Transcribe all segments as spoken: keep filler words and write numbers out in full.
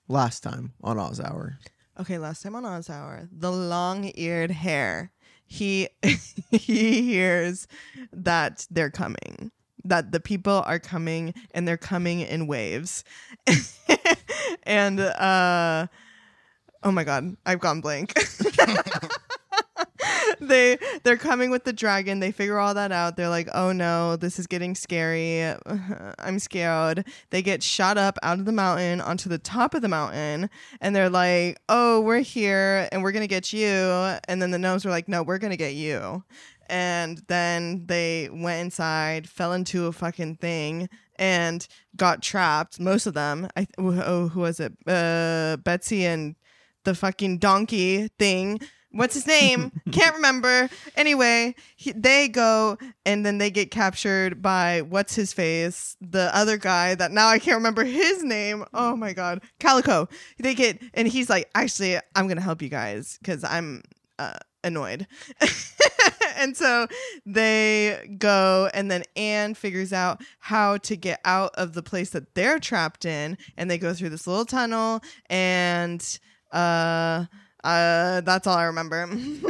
last time on Oz Hour? Okay, last time on Oz Hour, the long-eared hare. He he hears that they're coming, that the people are coming, and they're coming in waves. and uh, oh my God, I've gone blank. they they're coming with the dragon. They figure all that out. They're like, oh no, this is getting scary. I'm scared. They get shot up out of the mountain onto the top of the mountain, and they're like, oh, we're here and we're gonna get you. And then the gnomes were like, no, we're gonna get you. And then they went inside, fell into a fucking thing, and got trapped. Most of them. I oh, who was it? Uh, Betsy and the fucking donkey thing. What's his name? Can't remember. Anyway, he, they go and then they get captured by what's his face, the other guy that now I can't remember his name. Oh my God, Calico. They get and he's like, actually, I'm gonna help you guys because I'm uh, annoyed. And so they go, and then Anne figures out how to get out of the place that they're trapped in, and they go through this little tunnel, and uh. Uh, that's all I remember.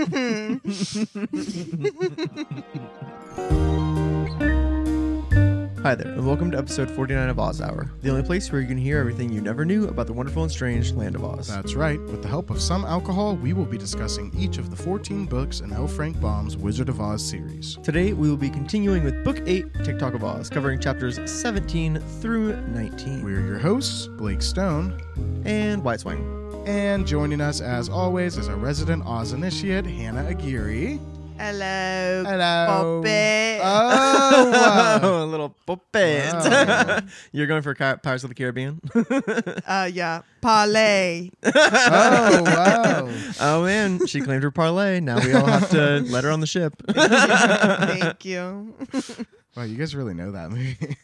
Hi there, and welcome to episode forty-nine of Oz Hour, the only place where you can hear everything you never knew about the wonderful and strange land of Oz. That's right. With the help of some alcohol, we will be discussing each of the fourteen books in L. Frank Baum's Wizard of Oz series. Today, we will be continuing with Book eight, TikTok of Oz, covering chapters seventeen through nineteen. We're your hosts, Blake Stone and White Swing. And joining us, as always, is our resident Oz initiate, Hannah Aguirre. Hello. Hello. Puppet. Oh, wow. A little puppet. Wow. You're going for Car- Pirates of the Caribbean? uh, yeah. Parlay. Oh, wow. Oh, man. She claimed her parlay. Now we all have to let her on the ship. Thank you. Wow, you guys really know that movie.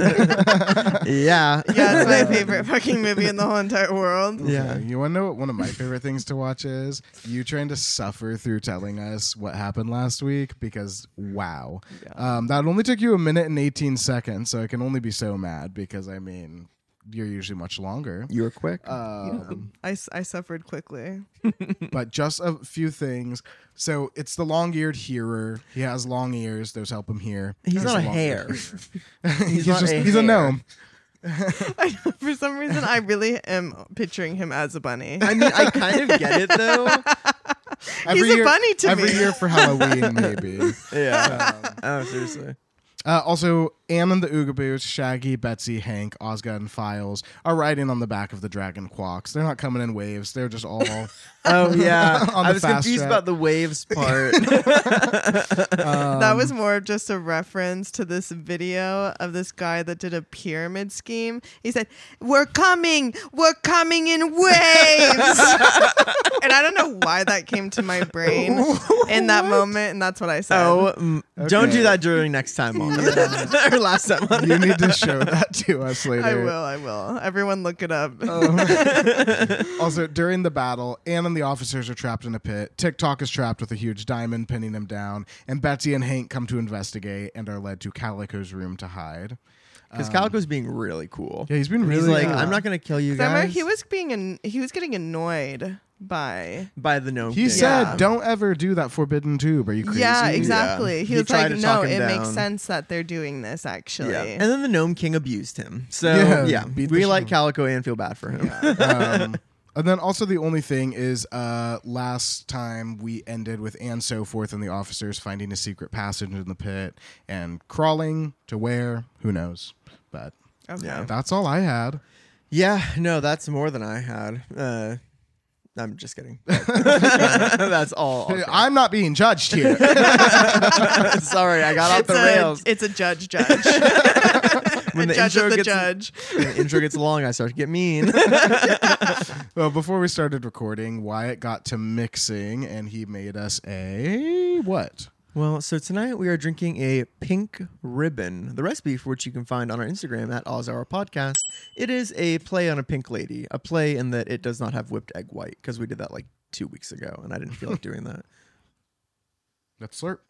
Yeah. Yeah, it's my favorite fucking movie in the whole entire world. Yeah. Okay, you want to know what one of my favorite things to watch is? You trying to suffer through telling us what happened last week, because wow. Yeah. Um, that only took you a minute and eighteen seconds, so I can only be so mad because, I mean, you're usually much longer. You were quick. Um, I, s- I suffered quickly. but just a few things. So it's the long-eared hearer. He has long ears. Those help him hear. He's not a long-eared hare. hearer. he's not just a he's a hare. gnome. I, for some reason, I really am picturing him as a bunny. I mean, I kind of get it, though. Every He's a year, bunny to every me. year for Halloween, maybe. Yeah. Um, Oh, seriously. Uh, also, Anne and the Oogaboos, Shaggy, Betsy, Hank, Ozga, and Files are riding on the back of the Dragon Quacks. They're not coming in waves. They're just all Oh, yeah. on I the was fast confused track. about the waves part. Um, That was more of just a reference to this video of this guy that did a pyramid scheme. He said, "We're coming, we're coming in waves," and I don't know why that came to my brain in that moment, and that's what I said. Oh, mm, don't Okay. do that during next time on. Or last time on. You need to show that to us later. I will, I will. Everyone, look it up. Also, during the battle, Anne and the officers are trapped in a pit. TikTok is trapped with a huge diamond pinning him down, and Betsy and Hank come to investigate and are led to Calico's room to hide. Because Calico's being really cool. Yeah, he's been really He's like, uh, I'm not going to kill you Remember, guys. he was being an, he was getting annoyed by. By the gnome He king. said, Yeah. "Don't ever do that forbidden tube. Are you crazy?" Yeah, exactly. Yeah. He, He was tried like, to "No, talk him it makes down. sense that they're doing this. Actually, Yeah. And then the gnome king abused him. So, Yeah, yeah, beat the we like shit. Calico and feel bad for him. um, and then also the only thing is, uh, last time we ended with Anne So Forth and the officers finding a secret passage in the pit and crawling to where, who knows. But okay. Yeah. that's all I had. Yeah, no, that's more than I had. Uh, I'm just kidding. That's all. I'll say. I'm not being judged here. Sorry, I got off It's the a, rails. it's a judge, judge. When a the judge intro of the gets judge. when the intro gets long, I start to get mean. Well, before we started recording, Wyatt got to mixing and he made us a what? Well, so tonight we are drinking a pink ribbon, the recipe for which you can find on our Instagram at Oz Hour Podcast. It is a play on a pink lady, a play in that it does not have whipped egg white, because we did that like two weeks ago, and I didn't feel like doing that. Let's slurp.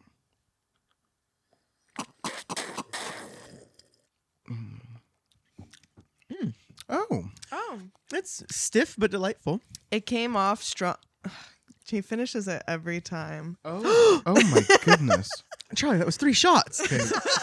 Mm. Oh, Oh, It's stiff but delightful. it came off strong. She finishes it every time. Oh, oh my goodness. Charlie, that was three shots. Okay.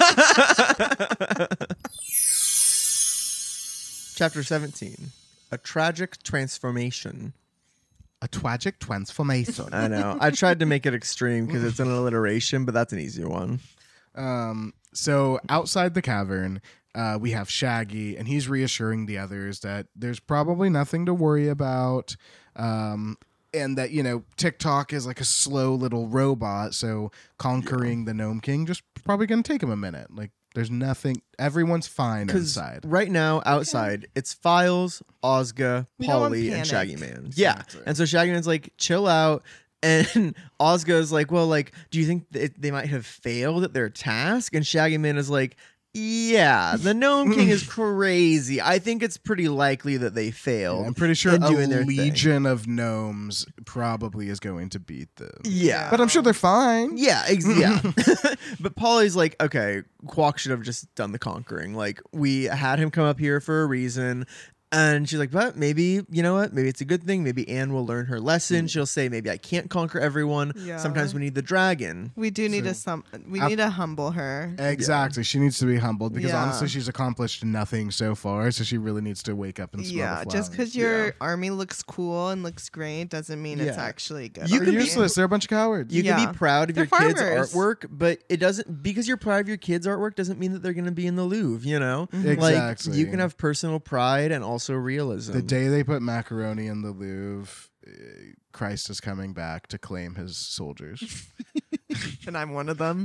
Chapter seventeen. A tragic transformation. A tragic transformation. I know. I tried to make it extreme because it's an alliteration, but that's an easier one. Um, so outside the cavern, uh, we have Shaggy, and he's reassuring the others that there's probably nothing to worry about. Um, and that, you know, TikTok is like a slow little robot, so conquering the Gnome King just probably going to take him a minute. Like, there's nothing, everyone's fine Because inside. right now, outside, it's Files, Ozga, We don't want Polly, and panic. Shaggy Man. Yeah. Exactly. And so Shaggy Man's like, chill out. And Ozga's like, well, like, do you think that they might have failed at their task? And Shaggy Man is like, yeah, the Gnome King is crazy. I think it's pretty likely that they failed. I'm pretty sure in a doing their thing." legion of gnomes probably is going to beat them. Yeah. But I'm sure they're fine. Yeah, ex- yeah. But Polly's like, okay, Quack should have just done the conquering. Like, we had him come up here for a reason. And she's like, but maybe, you know what? Maybe it's a good thing. Maybe Anne will learn her lesson. She'll say, maybe I can't conquer everyone. Yeah. Sometimes we need the dragon. We do need So- to some. We Ap- need to humble her. Exactly. She needs to be humbled because Yeah. honestly, she's accomplished nothing so far. So she really needs to wake up and smell Yeah, the just flowers. because your Yeah. army looks cool and looks great doesn't mean it's Yeah. actually good. You They're could be- useless. They're a bunch of cowards. You can Yeah. be proud of They're your kids' farmers. artwork, but it doesn't, because you're proud of your kids' artwork doesn't mean that they're going to be in the Louvre, you know? Exactly. Like, you can have personal pride and also realism. The day they put macaroni in the Louvre, uh, Christ is coming back to claim his soldiers. and I'm one of them.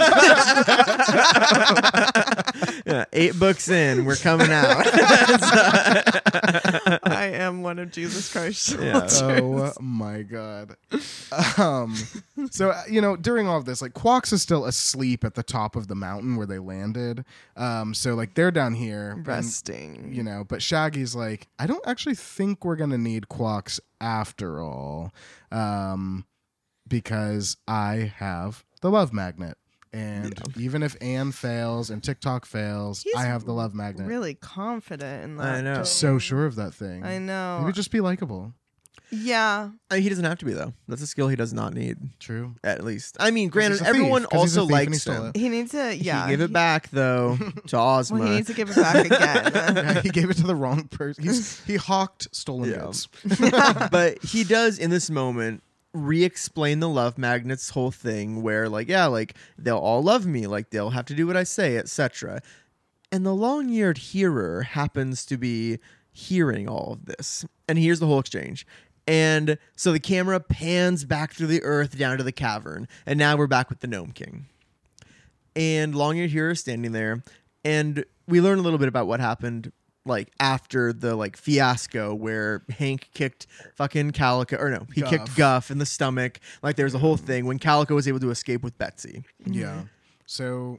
Yeah, eight books in, we're coming out. I am one of Jesus Christ. Yeah. Oh my god. Um so uh, you know, during all of this, like Quox is still asleep at the top of the mountain where they landed. Um so like they're down here and, Resting. you know, but Shaggy's like, I don't actually think we're gonna need Quox after all. Um because I have the love magnet. And even if Anne fails and TikTok fails, He's I have the love magnet. Really confident in that. I know. too. So sure of that thing. I know. Maybe just be likable. Yeah. I mean, he doesn't have to be, though. That's a skill he does not need, True. at least. I mean, granted, he's a thief. everyone 'Cause he's a also thief and he likes stole him. it. He needs to. Yeah. He gave it back, though, to Ozma. Well, he needs to give it back again. Yeah, he gave it to the wrong person. He's, he hawked stolen Yeah. goods. But he does, in this moment, re-explain the love magnet's whole thing where, like, yeah, like, they'll all love me. Like, they'll have to do what I say, et cetera. And the long-eared hearer happens to be hearing all of this. And here's the whole exchange. And so the camera pans back through the earth down to the cavern. And now we're back with the Gnome King. And long-eared hearer is standing there. And we learn a little bit about what happened, like, after the, like, fiasco where Hank kicked fucking Calico, or no, he Guff. kicked Guff in the stomach. Like, there's a whole thing when Calico was able to escape with Betsy. Yeah. So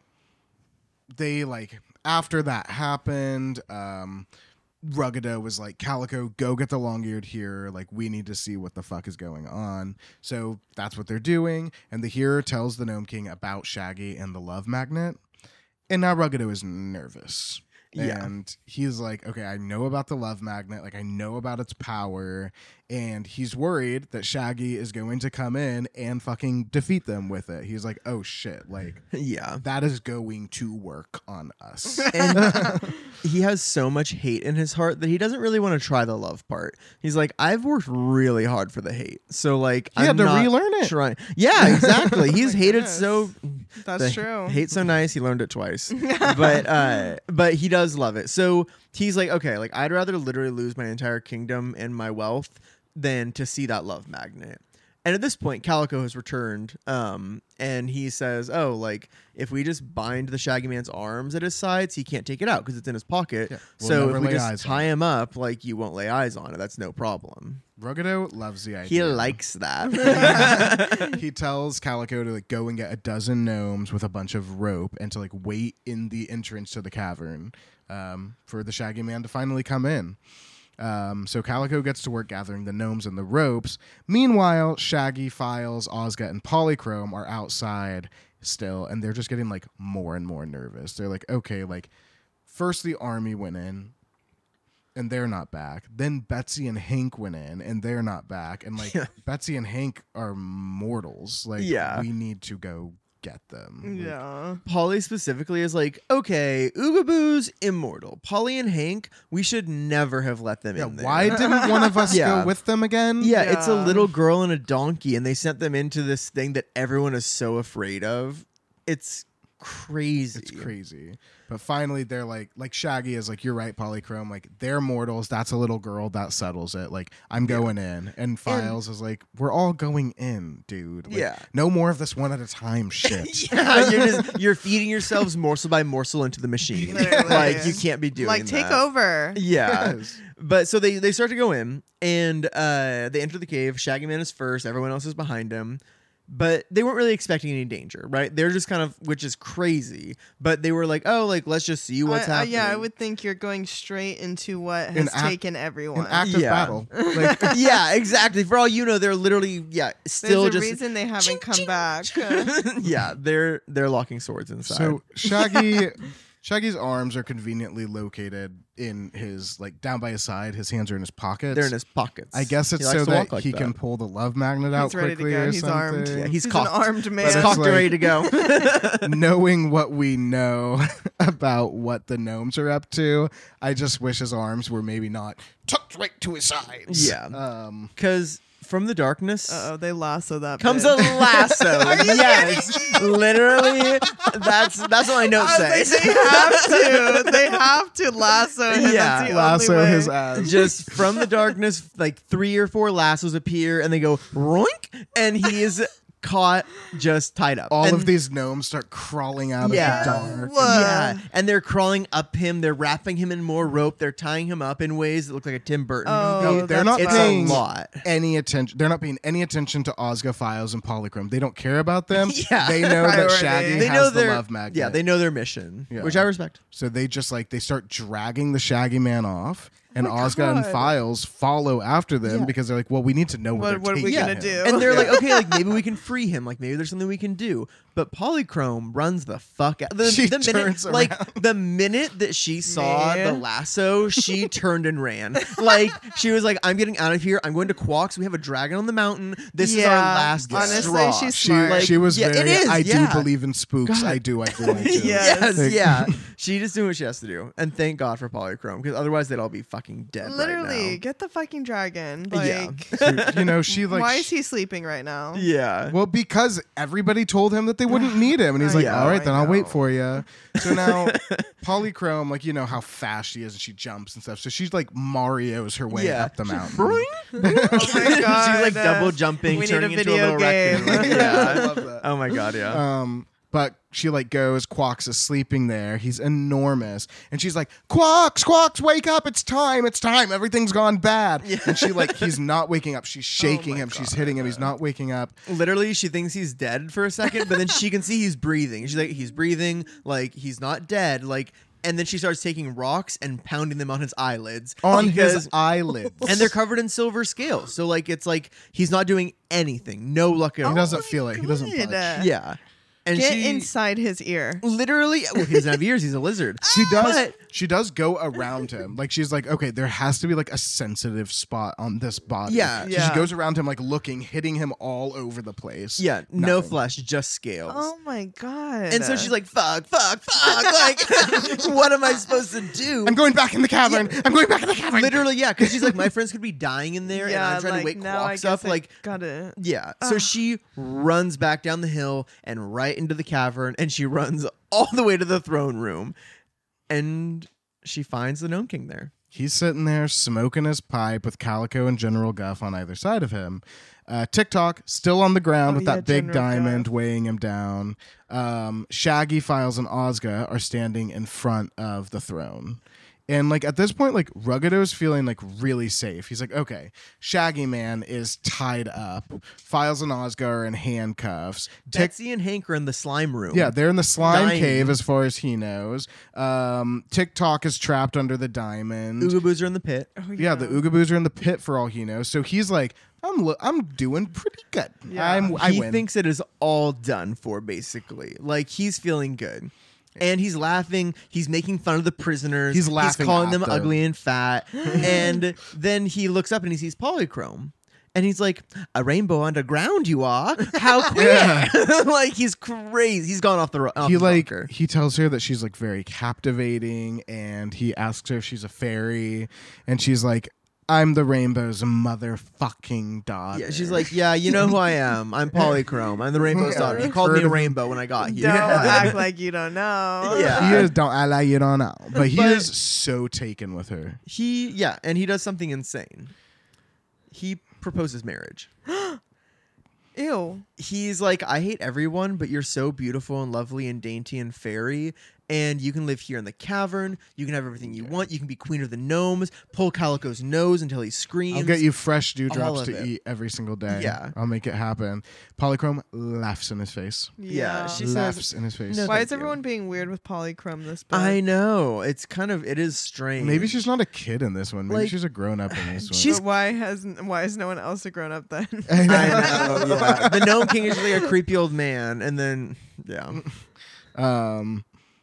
they like after that happened, um Ruggeda was like, Calico, go get the long-eared hearer. Like, we need to see what the fuck is going on. So that's what they're doing. And the hearer tells the Gnome King about Shaggy and the love magnet. And now Ruggeda is nervous. Yeah. And he's like, okay, I know about the love magnet. Like, I know about its power. And he's worried that Shaggy is going to come in and fucking defeat them with it. He's like, oh shit. Like, Yeah. that is going to work on us. And he has so much hate in his heart that he doesn't really want to try the love part. He's like, I've worked really hard for the hate. So, like, He I'm had to not relearn it. Trying. Yeah, exactly. He's my hated goodness. so That's the true. Hate so nice, he learned it twice. but uh but he does love it. So he's like, okay, like I'd rather literally lose my entire kingdom and my wealth than to see that love magnet. And at this point, Calico has returned, um, and he says, oh, like, if we just bind the Shaggy Man's arms at his sides, he can't take it out because it's in his pocket. Yeah, we'll so never if we lay just eyes on tie it. him up, like, you won't lay eyes on it. That's no problem. Ruggeda loves the He idea. likes that. He tells Calico to like go and get a dozen gnomes with a bunch of rope and to like wait in the entrance to the cavern um, for the Shaggy Man to finally come in. Um, so Calico gets to work gathering the gnomes and the ropes. Meanwhile, Shaggy, Files, Ozga, and Polychrome are outside still, and they're just getting like more and more nervous. They're like, okay, like first the army went in, and they're not back. Then Betsy and Hank went in, and they're not back. And like Yeah. Betsy and Hank are mortals. Like Yeah. we need to go get them. Like, Yeah. Polly specifically is like, okay, Oogaboo's immortal. Polly and Hank, we should never have let them yeah. in there. Why didn't one of us Yeah. go with them again? Yeah, it's a Yeah. little girl and a donkey, and they sent them into this thing that everyone is so afraid of. It's crazy. It's crazy. But finally they're like like Shaggy is like, you're right, Polychrome, like they're mortals, that's a little girl, that settles it. Like I'm going in. And Files is like, we're all going in, dude. Like, Yeah. no more of this one at a time shit. Yeah, you're just you're feeding yourselves morsel by morsel into the machine. Literally. Like you can't be doing Like, take that. over. Yeah. Yes. But so they, they start to go in and uh, they enter the cave. Shaggy Man is first, everyone else is behind him. But they weren't really expecting any danger, right? They're just kind of, which is crazy. But they were like, oh, like, let's just see what's I- I- happening. yeah, I would think you're going straight into what An has act- taken everyone. An active Yeah. battle. Like Yeah, exactly. For all you know, they're literally, yeah, still There's a just. reason they haven't Ching, come ching, back. yeah, they're they're locking swords inside. so Shaggy Shaggy's arms are conveniently located in his like down by his side. His hands are in his pockets. they're in his pockets. I guess it's He likes so to that walk like he that. can pull the love magnet out He's ready to quickly go. or He's something. armed. Yeah, he's He's cocked. an armed man. He's But cocked it's and ready to go. Knowing what we know about what the gnomes are up to, I just wish his arms were maybe not tucked right to his sides. Yeah. Um, Because from the darkness Uh oh, they lasso that. comes bit. a lasso. Yes, literally. That's that's what my notes I was say. like, they have to. They have to lasso him. Yeah, That's the lasso only way. his ass. Just from the darkness, like three or four lassos appear, and they go roink, and he is caught, just tied up. all And- of these gnomes start crawling out Yeah. of the dark. Whoa. Yeah, and they're crawling up him. They're wrapping him in more rope. They're tying him up in ways that look like a Tim Burton Oh, movie. they're that's not It's fine. a paying lot. any attention. They're not paying any attention to Ozga, Files, and Polychrome. They don't care about them. Yeah. They know that Priority. Shaggy They has know the their love magnet. yeah. They know their mission, Yeah. which I respect. So they just like they start dragging the Shaggy Man off, and Oh my Ozga and God. Files follow after them Yeah. because they're like, well, we need to know what, What- they're what are we taking gonna him. do? And they're like, okay, like maybe we can free him. Like maybe there's something we can do. But Polychrome runs the fuck out. The, She the minute, turns like around. the minute that she saw Man. the lasso, she turned and ran. Like she was like, I'm getting out of here. I'm going to Quox. We have a dragon on the mountain. This is our Yeah, last honestly, straw. she's She, smart. Like, she was yeah, very. it is, I yeah. do believe in spooks. God. I do. I do. I do. Yes. Yes, yeah. She just doing what she has to do, and thank God for Polychrome, because otherwise they'd all be fucking dead. Literally, right get the fucking dragon. Yeah. Like, So, you know, she like. why is he sleeping right now? now. Yeah. Well, because everybody told him that they wouldn't need him, and he's like, Yeah, "All right, I then I'll know. wait for you." So now, Polychrome, like you know how fast she is, and she jumps and stuff. So she's like Mario's her way Yeah. up the mountain. Oh my God. She's like double jumping, We need turning a into a video little game. raccoon. I yeah. love that. Oh my God, yeah. Um, but she like goes, Quox is sleeping there. He's enormous. And she's like, Quox, Quox, wake up. It's time. It's time. Everything's gone bad. And she like, he's not waking up. She's shaking my him. She's God. hitting him. He's not waking up. Literally, she thinks he's dead for a second, but then she can see he's breathing. She's like, he's breathing, like he's not dead, like. And then she starts taking rocks and pounding them on his eyelids. On because, his eyelids. and they're covered in silver scales. So like it's like he's not doing anything. No luck at He all. doesn't feel it. He doesn't God. budge. Yeah. And Get she inside his ear. literally well, he doesn't have ears, he's a lizard. She does. But- she does go around him. Like she's like, okay, there has to be like a sensitive spot on this body. Yeah. So Yeah. she goes around him like looking, hitting him all over the place. Yeah, no Nothing. flesh, just scales. Oh my God. And so she's like, fuck, fuck, fuck. Like, what am I supposed to do? I'm going back in the cavern. I'm going back in the cavern. Literally, yeah, because she's like, my friends could be dying in there, and yeah, I'm trying like, to wake now I Quox guess up. I Like, got it. yeah. So she runs back down the hill and right into the cavern, and she runs all the way to the throne room, and she finds the Gnome King there. He's sitting there smoking his pipe with Calico and General Guff on either side of him. Uh, TikTok still on the ground Oh, with yeah, that big General diamond Guff. weighing him down. Um, Shaggy, Files, and Ozga are standing in front of the throne. And like at this point, like Ruggeto's feeling like really safe. He's like, okay, Shaggy Man is tied up. Files and Ozga are in handcuffs. Tick- Betsy and Hank are in the slime room. yeah, they're in the slime Dying. cave as far as he knows. Um, TikTok is trapped under the diamond. Oogaboos are in the pit. Oh, Yeah, the Oogaboos are in the pit for all he knows. So he's like, I'm lo- I'm doing pretty good. Yeah. I'm I he win. thinks it is all done for, basically. Like, he's feeling good. And he's laughing. He's making fun of the prisoners. He's laughing He's calling at them, them. ugly and fat. And then he looks up and he sees Polychrome. And he's like, a rainbow underground you are? How queer. Yeah. Like, he's crazy. He's gone off the off he the like bunker. he tells her that she's like very captivating, and he asks her if she's a fairy, and she's like, I'm the rainbow's motherfucking daughter. Yeah, she's like, yeah, you know who I am. I'm Polychrome. I'm the rainbow's Yeah. daughter. You called me Heard a of- rainbow when I got here. Don't act like you don't know. Yeah. He is, don't act like you don't know, but he But- is so taken with her. He, yeah, and he does something insane. He proposes marriage. Ew. He's like, I hate everyone, but you're so beautiful and lovely and dainty and fairy. And you can live here in the cavern. You can have everything you want. You can be queen of the gnomes. Pull Calico's nose until he screams. I'll get you fresh All dewdrops of to it. eat every single day. Yeah. I'll make it happen. Polychrome laughs in his face. Yeah, she laughs says, in his face. No, Why thank is you. everyone being weird with Polychrome this book? I know. It's kind of, it is strange. Maybe she's not a kid in this one. Maybe Like, she's a grown up in this one. she's- But why has why is no one else a grown up then? I know, yeah. The Gnome King is like a creepy old man. And then, yeah. Um,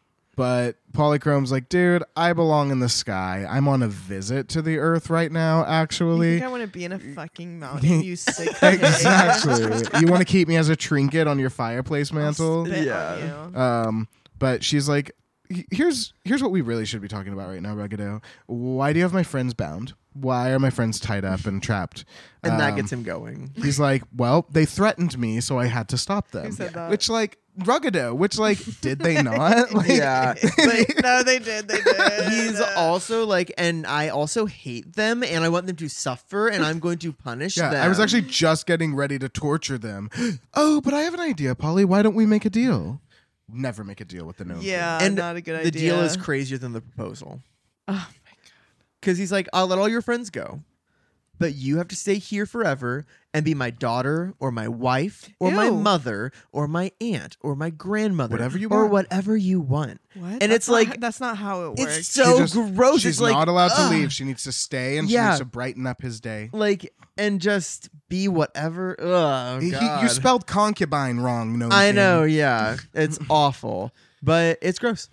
but Polychrome's like, dude, I belong in the sky. I'm on a visit to the Earth right now, You actually. think I want to be in a fucking mountain, you sick pig? Exactly. You want to keep me as a trinket on your fireplace I'll mantle? spit on Yeah. you. Um, but she's like, "H- here's here's what we really should be talking about right now, Ruggido. Why do you have my friends bound? Why are my friends tied up and trapped? And that Um, gets him going. He's like, well, they threatened me, so I had to stop them. Who said that? Which, like, Ruggido, which, like, did they not? Like, Yeah. But No, they did. They did. he's also like, and I also hate them and I want them to suffer and I'm going to punish Yeah, them. I was actually just getting ready to torture them. Oh, but I have an idea, Polly. Why don't we make a deal? Never make a deal with the gnome. King. yeah, and not a good the idea. deal is crazier than the proposal. Oh my god. Because he's like, I'll let all your friends go, but you have to stay here forever and be my daughter or my wife or my Ew. mother or my aunt or my grandmother. Whatever you Or want. whatever you want. What? And That's it's not like- h- that's not how it works. It's so She just- gross. She's it's like, not allowed to ugh. leave. She needs to stay, and she Yeah. needs to brighten up his day. Like, and just be whatever. Ugh, He- he- God. you spelled concubine wrong, gnome I King. know, yeah. It's awful. But it's gross.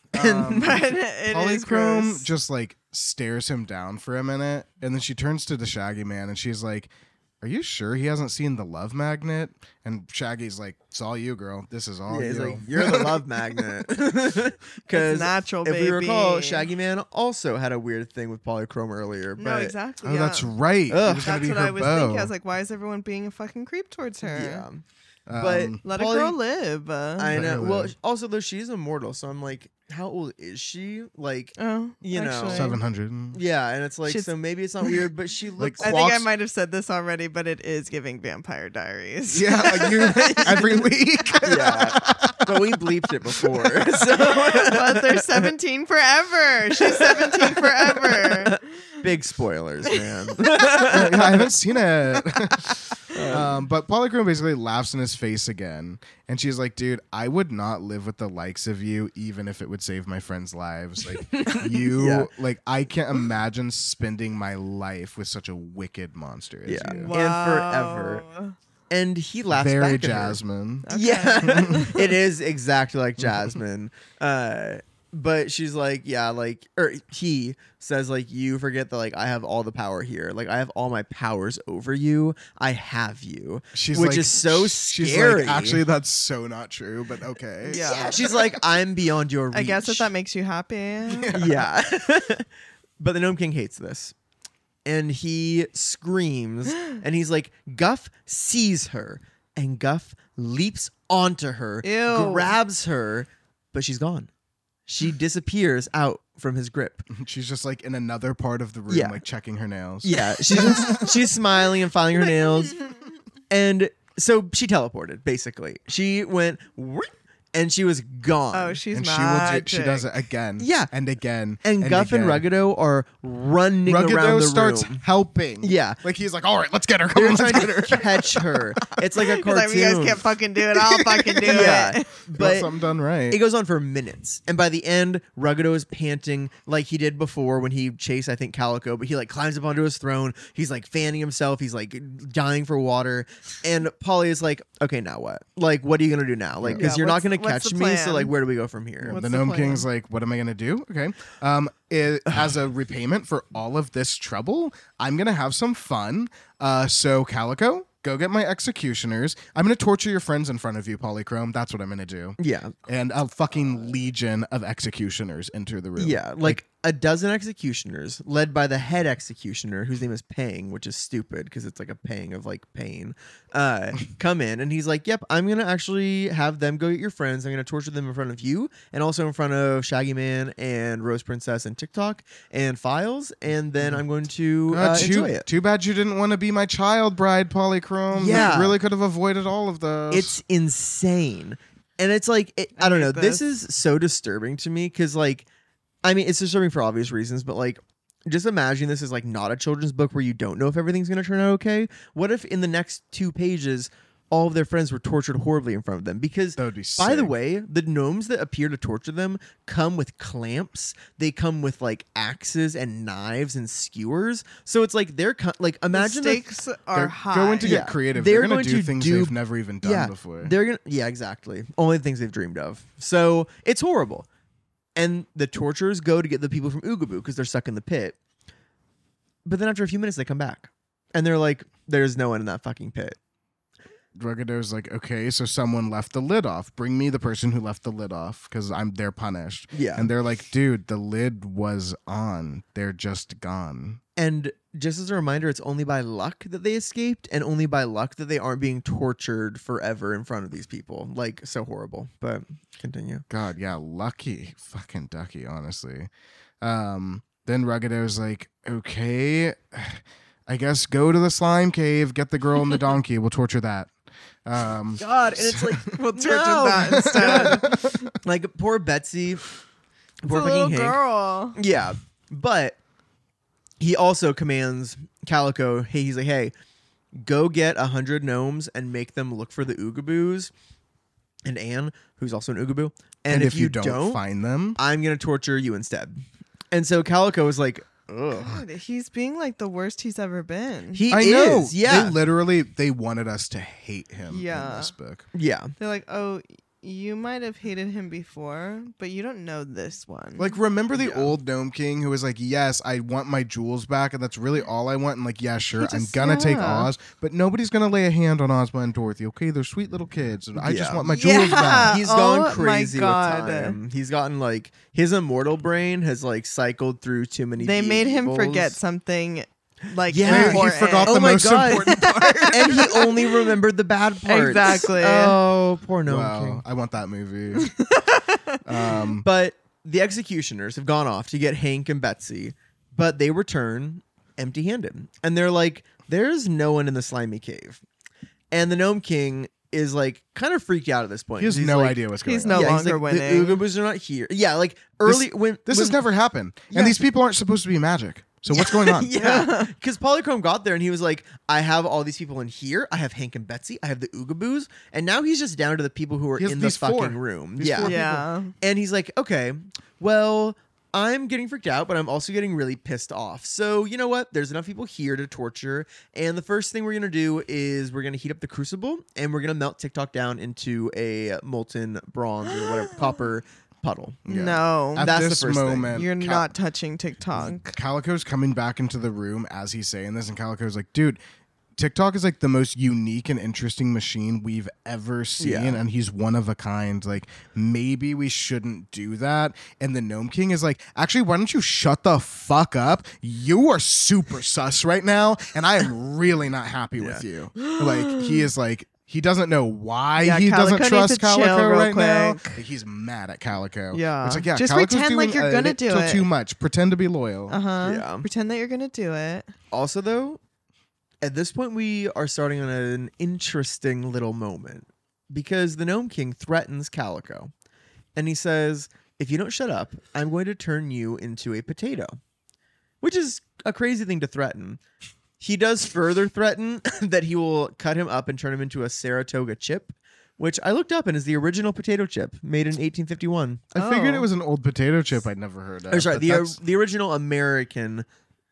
Um, But it is Polychrome gross. just like stares him down for a minute, and then she turns to the Shaggy Man and she's like, "Are you sure he hasn't seen the love magnet?" And Shaggy's like, "It's all you, girl. This is all Yeah, he's you." like, you're the love magnet. Because It's natural, if we recall, baby. Shaggy Man also had a weird thing with Polychrome earlier. But No, exactly. Oh, yeah. that's right. It Ugh. was gonna That's be what her I was beau. thinking. I was like, why is everyone being a fucking creep towards her? Yeah. Um, but Let Poly- a girl live. Uh, I know. Let her Well, live. also though she's immortal, so I'm like, how old is she? Like, oh, you know, actually. seven hundred. yeah, and it's like, She's- so maybe it's not weird, but she looks. I think I Walks- might have said this already, but it is giving Vampire Diaries. Yeah, like you every week. Yeah, but we bleeped it before. So But they're seventeen forever. She's seventeen forever. big spoilers, man. I haven't seen it. um, but Polychrome basically laughs in his face again, and she's like, "Dude, I would not live with the likes of you, even if it would save my friends' lives. Like you, Yeah. like I can't imagine spending my life with such a wicked monster as Yeah. you." And forever. Wow. And he laughs Very back at her. Jasmine. Okay. Yeah, it is exactly like Jasmine. Uh, but she's like, yeah, like, or he says, like, you forget that, like, I have all the power here. Like, I have all my powers over you. I have you. She's Which like, is so she's scary. like, actually, that's so not true, but okay. Yeah. Yeah, she's like, I'm beyond your reach. I guess if that makes you happy. Yeah. But the Gnome King hates this. And he screams and he's like, Guff sees her. And Guff leaps onto her, Ew. grabs her, but she's gone. She disappears out from his grip. She's just like in another part of the room, Yeah. like checking her nails. Yeah, she's just, she's smiling and filing her nails. And so she teleported, basically. She went, "Whoop," and she was gone. Oh, she's and she will do, magic. she does it again. Yeah. And again. and, Guff again. and Ruggido are running around Ruggido the starts room. helping. Yeah. Like he's like, all right, let's get her. Come They're on, let's trying get her. to catch her. It's like a He's cartoon. like, you guys can't fucking do it. I'll fucking do Yeah. it. Got But something done right. it goes on for minutes. And by the end, Ruggido is panting like he did before when he chased, I think, Calico. But he like climbs up onto his throne. He's like fanning himself. He's like dying for water. And Polly is like, okay, now what? Like, what are you going to do now? Like, because Yeah, you're not what's going gonna What's catch the me. So plan? like, where do we go from here? What's the the Gnome plan? King's like, what am I gonna do? Okay. Um, i- as a repayment for all of this trouble, I'm gonna have some fun. Uh, so Calico, go get my executioners. I'm gonna torture your friends in front of you, Polychrome. That's what I'm gonna do. Yeah, And a fucking legion of executioners enter the room. yeah, like a dozen executioners led by the head executioner, whose name is Pang, which is stupid because it's like a pang of like pain. Uh, come in and he's like, "Yep, I'm gonna actually have them go get your friends. I'm gonna torture them in front of you, and also in front of Shaggy Man and Rose Princess and TikTok and Files, and then I'm going to Uh, uh, too, enjoy it." too bad you didn't want to be my child bride, Polychrome. Yeah. You really could have avoided all of those. It's insane. And it's like, it, I, I don't hate know. This. this. is so disturbing to me because, like, I mean, it's disturbing for obvious reasons, but like, just imagine this is like not a children's book where you don't know if everything's going to turn out okay. What if in the next two pages, all of their friends were tortured horribly in front of them? Because, That would be by the sick. way, the gnomes that appear to torture them come with clamps. They come with like axes and knives and skewers. So it's like they're co- like, imagine the if- stakes are They're high. going to get Yeah. creative. They're They're, going going to do to things do- they've never even done yeah, before. They're gonna, yeah, exactly. Only things they've dreamed of. So it's horrible. And the torturers go to get the people from Oogaboo because they're stuck in the pit. But then after a few minutes, they come back, and they're like, "There's no one in that fucking pit." Drugado's like, okay, so someone left the lid off. Bring me the person who left the lid off because I'm they're punished. Yeah. And they're like, dude, the lid was on. They're just gone. And just as a reminder, it's only by luck that they escaped, and only by luck that they aren't being tortured forever in front of these people. Like, so horrible. But continue. God, yeah, lucky fucking ducky, honestly. Um, then Rugado's like, okay, I guess go to the slime cave, get the girl and the donkey. We'll torture that. Um, God, and it's like, We'll torture no! that instead. like poor Betsy, It's poor a little fucking Hank. girl. Yeah, but he also commands Calico, hey, he's like, hey, go get a hundred gnomes and make them look for the Oogaboos and Anne, who's also an Oogaboo. And, and, if, if you don't, find them, I'm going to torture you instead. And so Calico is like, ugh. God, he's being like the worst he's ever been. He I is, know. yeah. They literally, they wanted us to hate him Yeah. in this book. yeah. They're like, oh, you might have hated him before, but you don't know this one. Like, remember the Yeah. old Gnome King who was like, yes, I want my jewels back, and that's really all I want. And like, yeah, sure, He I'm just- gonna take yeah. Oz, but nobody's gonna lay a hand on Ozma and Dorothy. Okay, they're sweet little kids, and I just Yeah. want my jewels Yeah. back. He's Oh gone my crazy with God. time. He's gotten like, his immortal brain has like cycled through too many they made him evils. forget something like Yeah. He important. forgot Oh the my most God. important part. And he only remembered the bad parts. Exactly. Oh, poor Gnome Wow, King. I want that movie. um, But the executioners have gone off to get Hank and Betsy, but they return empty-handed. And they're like, there's no one in the slimy cave. And the Gnome King is like kind of freaked out at this point. he has He's no like- idea what's going he's on. no yeah, he's longer like, winning. The Oogaboos are not here. Yeah, like early when This when, has never happened, Yeah. and these people aren't supposed to be magic. So what's going on? yeah, because Polychrome got there and he was like, I have all these people in here. I have Hank and Betsy. I have the Oogaboos. And now he's just down to the people who are He has in the these fucking four. room. These yeah. four Yeah. And he's like, okay, well, I'm getting freaked out, but I'm also getting really pissed off. So, you know what? There's enough people here to torture. And the first thing we're going to do is we're going to heat up the crucible and we're going to melt TikTok down into a molten bronze or whatever, copper puddle. Yeah. No. At That's the this first thing. moment, You're Cal- not touching TikTok. Calico's coming back into the room as he's saying this, and Calico's like, dude, TikTok is like the most unique and interesting machine we've ever seen, Yeah. and he's one of a kind. Like, maybe we shouldn't do that. And the Gnome King is like, actually, why don't you shut the fuck up? You are super sus right now, and I am really not happy with you. Like, he is like, he doesn't know why Yeah, he Calico doesn't needs trust to chill Calico real right now. quick. Like, he's mad at Calico. Yeah. It's like, yeah, Just Calico's pretend like doing you're a gonna do little it. too much. Pretend to be loyal. Uh huh. Yeah. Pretend that you're gonna do it. Also, though, at this point, we are starting on an interesting little moment because the Gnome King threatens Calico. And he says, if you don't shut up, I'm going to turn you into a potato, which is a crazy thing to threaten. He does further threaten that he will cut him up and turn him into a Saratoga chip, which I looked up and is the original potato chip made in eighteen fifty-one. I figured Oh. it was an old potato chip I'd never heard of. Or sorry, but the, that's- the original American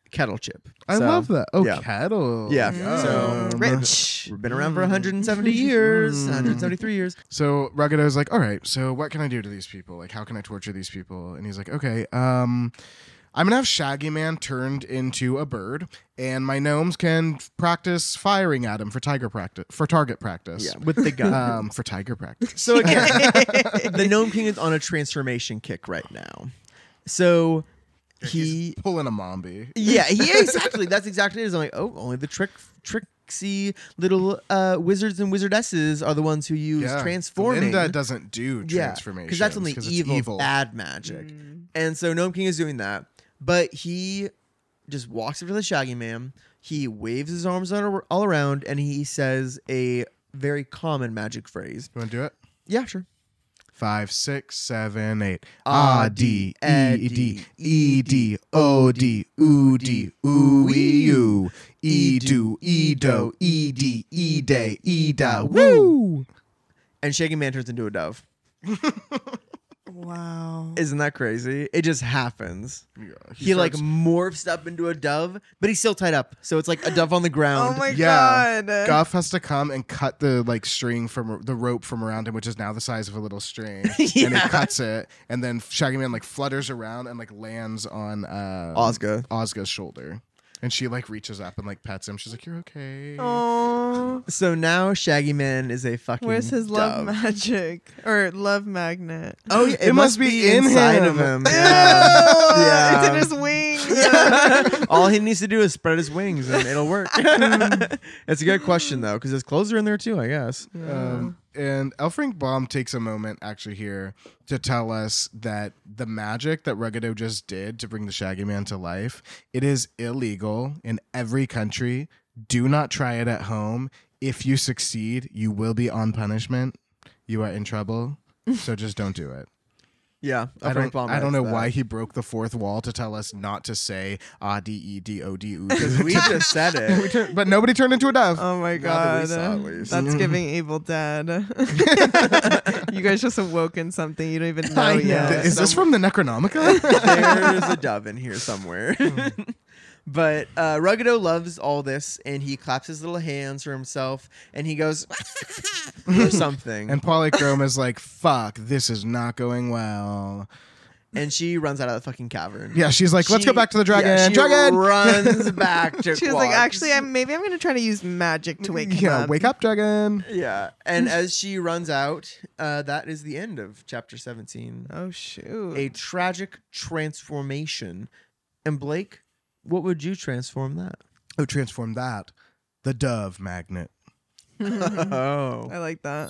Kettle Chip. I So, love that. Oh, yeah. kettle. Yeah. Mm, So- rich. We've been around for one hundred seventy years, one hundred seventy-three years. So Ruggito's like, all right, so what can I do to these people? Like, how can I torture these people? And he's like, okay, um, I'm gonna have Shaggy Man turned into a bird, and my gnomes can practice firing at him for tiger practice, for target practice. Yeah, with the gun. Um, for tiger practice. So again, the Gnome King is on a transformation kick right now. So he, He's pulling a mombi. yeah, he exactly. That's exactly it. I'm like, oh, only the trick, tricksy little uh, wizards and wizardesses are the ones who use Yeah. transforming. Linda doesn't do yeah, transformation because that's only it's evil, evil. bad magic. Mm. And so Gnome King is doing that, but he just walks up to the Shaggy Man. He waves his arms all all around, and he says a very common magic phrase. You want to do it? Yeah, sure. Five, six, seven, eight. Ah, Ah, D, E, D, E, D, O, D, oo, D, oo, e, u. E, do, e, do, e, d, e, day, e, da, woo. And Shaggy Man turns into a dove. Wow. Isn't that crazy? It just happens. Yeah, He, like starts- morphs up into a dove, but he's still tied up. So it's like a dove on the ground. Oh my Yeah. god. Guff has to come and cut the like string from the rope from around him, which is now the size of a little string. And he Yeah. cuts it, and then Shaggy Man like flutters around and like lands on uh, Ozga. Ozga's shoulder, and she like reaches up and like pets him. She's like, "You're okay." Oh. So now Shaggy Man is a fucking Where's his love dove. magic or love magnet? Oh, yeah, it, It must, must be, be in inside him. of him. Ew, Yeah. It's in his wings. Yeah. All he needs to do is spread his wings and it'll work. It's a good question though, because his clothes are in there too, I guess. Um, and Elfrink Baum takes a moment actually here to tell us that the magic that Ruggito just did to bring the Shaggy Man to life, it is illegal in every country. Do not try it at home. If you succeed, you will be on punishment. You are in trouble. So just don't do it. Yeah. I Frank don't, Baum I don't writes know that. why he broke the fourth wall to tell us not to say ah, D, E, D, O, D, U. Because we just said We it. tur- but nobody turned into a dove. Oh my Not that we god. saw, at least. That's giving Evil Dead. You guys just awoken something you don't even know I know. yet. is this from the Necronomicon? There's a dove in here somewhere. But uh, Ruggito loves all this, and he claps his little hands for himself, and he goes or something. And Polychrome is like, fuck, this is not going well. And she runs out of the fucking cavern. Yeah, she's like, let's She- go back to the dragon. yeah, she dragon! runs back to She was like, Quox. actually, I'm, maybe I'm going to try to use magic to wake him yeah, up. wake up, dragon. Yeah, and as she runs out, uh, that is the end of chapter seventeen. Oh, shoot. A tragic transformation. And Blake, what would you transform that? Oh, transform that. The dove magnet. Oh. I like that.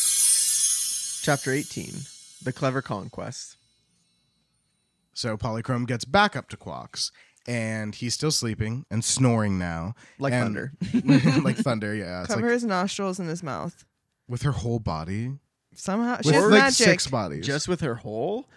Chapter eighteen. The Clever Conquest. So Polychrome gets back up to Quox, and he's still sleeping and snoring now. Like And- thunder. like thunder, yeah. It's Cover like his nostrils and his mouth. with her whole body. Somehow. She With has like magic. six bodies. Just with her hole?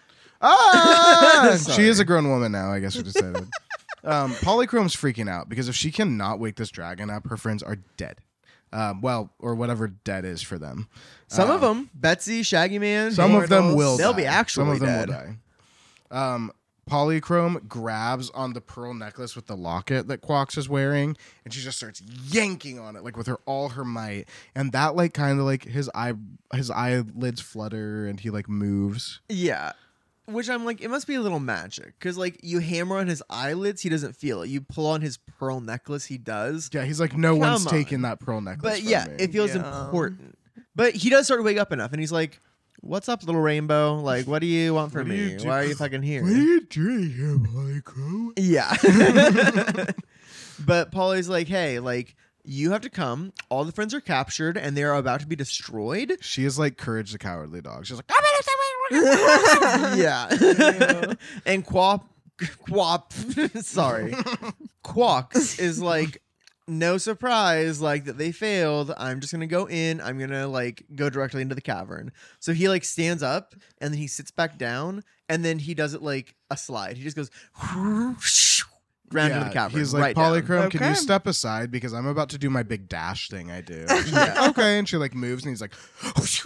Ah! Sorry. She is a grown woman now, I guess we decided. um, Polychrome's freaking out because if she cannot wake this dragon up, her friends are dead. Um, well, or whatever dead is for them. Some Uh, of them, Betsy, Shaggy Man, Some of them Mortals, will. They'll die. be actually Some of them dead. will die. Um, Polychrome grabs on the pearl necklace with the locket that Quox is wearing, and she just starts yanking on it, like with her all her might. And that, like, kind of like his eye, his eyelids flutter, and he like moves. Yeah. Which I'm like, it must be a little magic. Because, like, you hammer on his eyelids, he doesn't feel it. You pull on his pearl necklace, he does. Yeah, he's like, no Come one's on. taking that pearl necklace. But from yeah, me. it feels Yeah. important. But he does start to wake up enough, and he's like, what's up, little rainbow? Like, what do you want from What do me? you do- Why are you fucking here? What are you doing here, Polychrome? Yeah. But Polly's like, hey, like, you have to come. All the friends are captured, and they are about to be destroyed. She is like Courage the Cowardly Dog. She's like, Yeah. And Quap, Quap, sorry. Quox is like, no surprise, like, that they failed. I'm just going to go in. I'm going to, like, go directly into the cavern. So he, like, stands up, and then he sits back down, and then he does it like a slide. He just goes round into the cavern. He's like, right down. Polychrome, can Okay. you step aside because I'm about to do my big dash thing I do. Yeah. Okay, and she like moves, and he's like,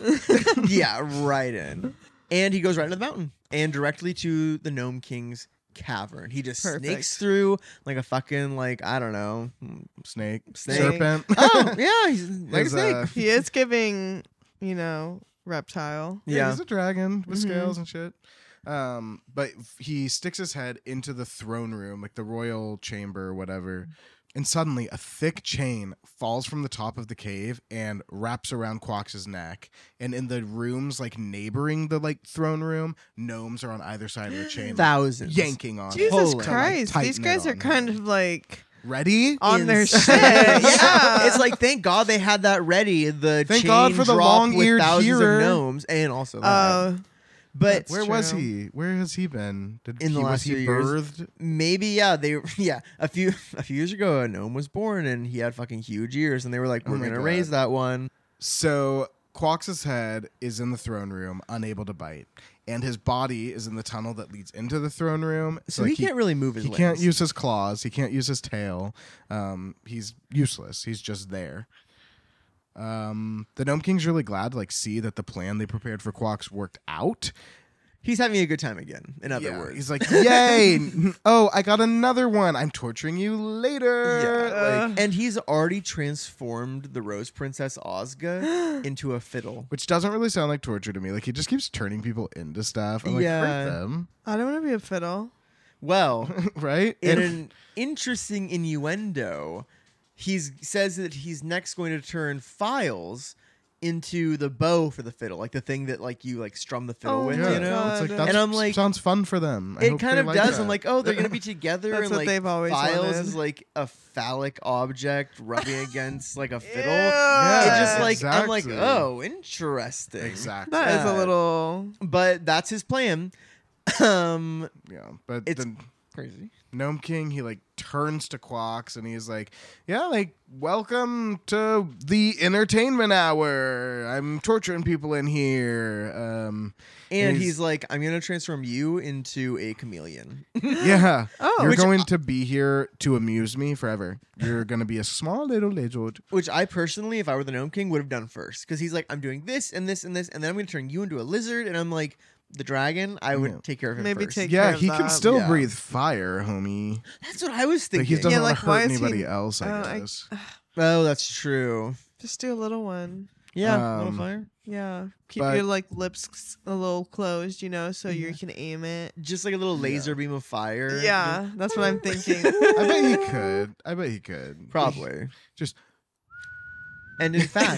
Yeah, right in. And he goes right into the mountain and directly to the Gnome King's cavern. He just Perfect. snakes through like a fucking like I don't know Snake, Snake. serpent. oh yeah, he's like a There's, snake. uh, He is giving, you know, reptile. Yeah, Yeah. he's a dragon with Mhm. scales and shit. Um, but f- he sticks his head into the throne room, like the royal chamber or whatever, and suddenly a thick chain falls from the top of the cave and wraps around Quox's neck. And in the rooms like neighboring the like throne room, gnomes are on either side of the chain, like, Thousands. yanking on it. Jesus Holy. Christ. Tighten These it guys are on kind him. of like Ready? on their Ins- shit. yeah. It's like thank God they had that ready. The Thank chain God for the drop long-eared with thousands hearer. of gnomes and also that. uh, but Where was true. he? Where has he been? Did In he, the was last he few years. birthed? maybe yeah they yeah a few a few years ago a gnome was born and he had fucking huge ears and they were like Oh we're my gonna God. raise that one. So Quox's head is in the throne room, unable to bite, and his body is in the tunnel that leads into the throne room. So like, he can't really move his He limbs. can't use his claws. He can't use his tail. Um, he's useless. He's just there. Um, the Gnome King's really glad to like see that the plan they prepared for Quox worked out. He's having a good time again. In other Yeah, words, he's like, "Yay! Oh, I got another one. I'm torturing you later." yeah, Like, like, and he's already transformed the Rose Princess Ozga into a fiddle. which doesn't really sound like torture to me. Like he just keeps turning people into stuff. I'm like, Yeah. hurt them, I don't want to be a fiddle. Well, right? in And- an interesting innuendo, he says that he's next going to turn Files into the bow for the fiddle, like the thing that like you like strum the fiddle Oh with, my you know. God. it's like And that's, I'm like- sounds fun for them. I It hope kind they of like does. that. I'm like, oh, they're gonna be together, That's and what like they've always Files wanted. is like a phallic object rubbing against like a fiddle. Yeah. It just like I'm like, exactly. oh, interesting. exactly. That is a Uh, little. But that's his plan. um, Yeah, but It's- the crazy. Gnome King, he like turns to Quox and he's like, "Yeah, like welcome to the entertainment hour. I'm torturing people in here." Um, And He's- he's like, I'm gonna transform you into a chameleon. yeah, Oh. you're Which- going to be here to amuse me forever. You're gonna be a small little lizard. Which I personally, if I were the Gnome King, would have done first. Because he's like, I'm doing this and this and this, and then I'm gonna turn you into a lizard. And I'm like, the dragon, I would Yeah. take care of him Maybe first. take- Yeah, care of he can that. still Yeah. breathe fire, homie. That's what I was But thinking. he doesn't Yeah, want like, to why hurt is he- anybody else. I Oh, I- guess. Oh, that's true. Just do a little one. Yeah, a little Um, fire. Yeah. Keep But- your like lips a little closed, you know, so you can aim it. Just like a little laser beam of fire. Yeah, that's what I'm thinking. I bet he could. I bet he could. Probably. Just And in fact,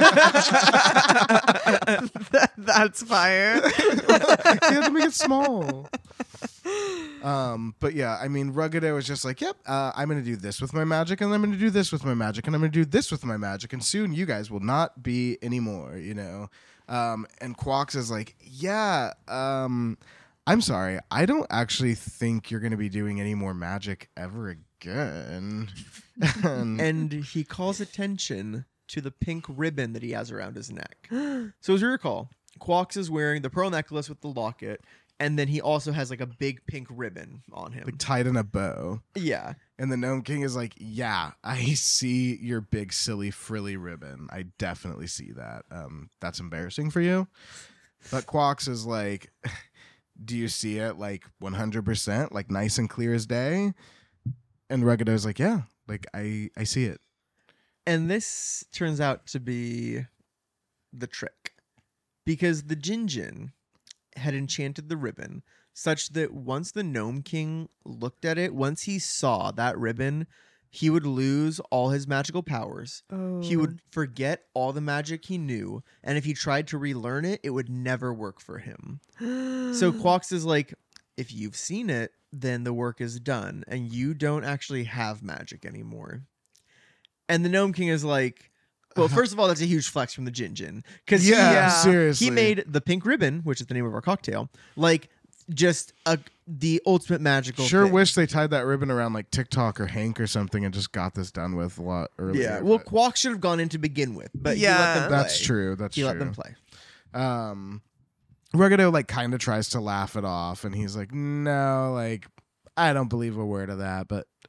That- that's fire. you have to make it small. Um, but yeah, I mean, Ruggado was just like, "Yep, uh, I'm gonna do this with my magic, and I'm gonna do this with my magic, and I'm gonna do this with my magic, and soon you guys will not be anymore." You know, um, and Quox is like, "Yeah, um, I'm sorry, I don't actually think you're gonna be doing any more magic ever again." and, and he calls attention to the pink ribbon that he has around his neck. So as you recall, Quox is wearing the pearl necklace with the locket, and then he also has like a big pink ribbon on him. like tied in a bow. Yeah. And the Gnome King is like, "Yeah, I see your big, silly, frilly ribbon. I definitely see that. Um, that's embarrassing for you." But Quox is like, "Do you see it like one hundred percent, like nice and clear as day?" And Ruggado's like, "Yeah, like I, I see it." And this turns out to be the trick. Because the Jinjin had enchanted the ribbon such that once the Gnome King looked at it, once he saw that ribbon, he would lose all his magical powers. Oh. He would forget all the magic he knew, and if he tried to relearn it, it would never work for him. So Quox is like, if you've seen it, then the work is done, and you don't actually have magic anymore. And the Gnome King is like, well, first of all, that's a huge flex from the Jinjin. Because Yeah, Yeah. seriously. he made the pink ribbon, which is the name of our cocktail, like just a the ultimate magical Sure thing. wish they tied that ribbon around like TikTok or Hank or something and just got this done with a lot earlier. Yeah, well, but Quox should have gone in to begin with, but he Yeah. let them play. that's true. That's He true. let them play. Um, Ruggado like kind of tries to laugh it off, and he's like, "No, like I don't believe a word of that." But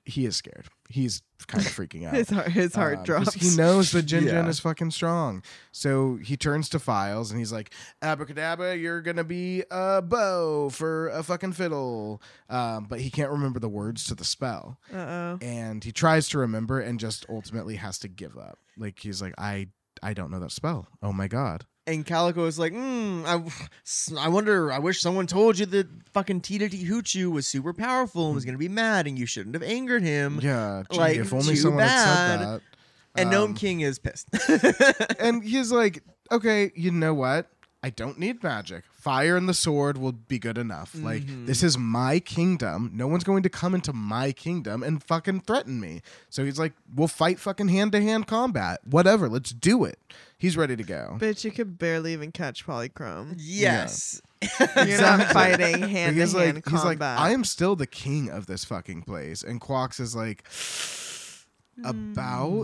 he is scared. He's kind of freaking out. His heart, his heart Um, 'cause drops. He knows that Jin Jin Yeah. is fucking strong. So he turns to Files and he's like, Abracadabra, you're going to be a bow for a fucking fiddle. Um, but he can't remember the words to the spell. Uh-oh. And he tries to remember and just ultimately has to give up. Like, he's like, I, I don't know that spell. Oh my God. And Calico is like, mm, I, I wonder, I wish someone told you that fucking Tita Tihuchu was super powerful and was going to be mad and you shouldn't have angered him. Yeah. Gee, Like, if only too someone had bad. said that. And Gnome Um, King is pissed. And he's like, okay, you know what? I don't need magic. Fire and the sword will be good enough. Like, Mhm. this is my kingdom. No one's going to come into my kingdom and fucking threaten me. So he's like, we'll fight fucking hand-to-hand combat. Whatever, let's do it. He's ready to go. Bitch, you could barely even catch Polychrome. Yes. You're not fighting But hand he's to like, hand he's like, combat. I am still the king of this fucking place. And Quox is like, about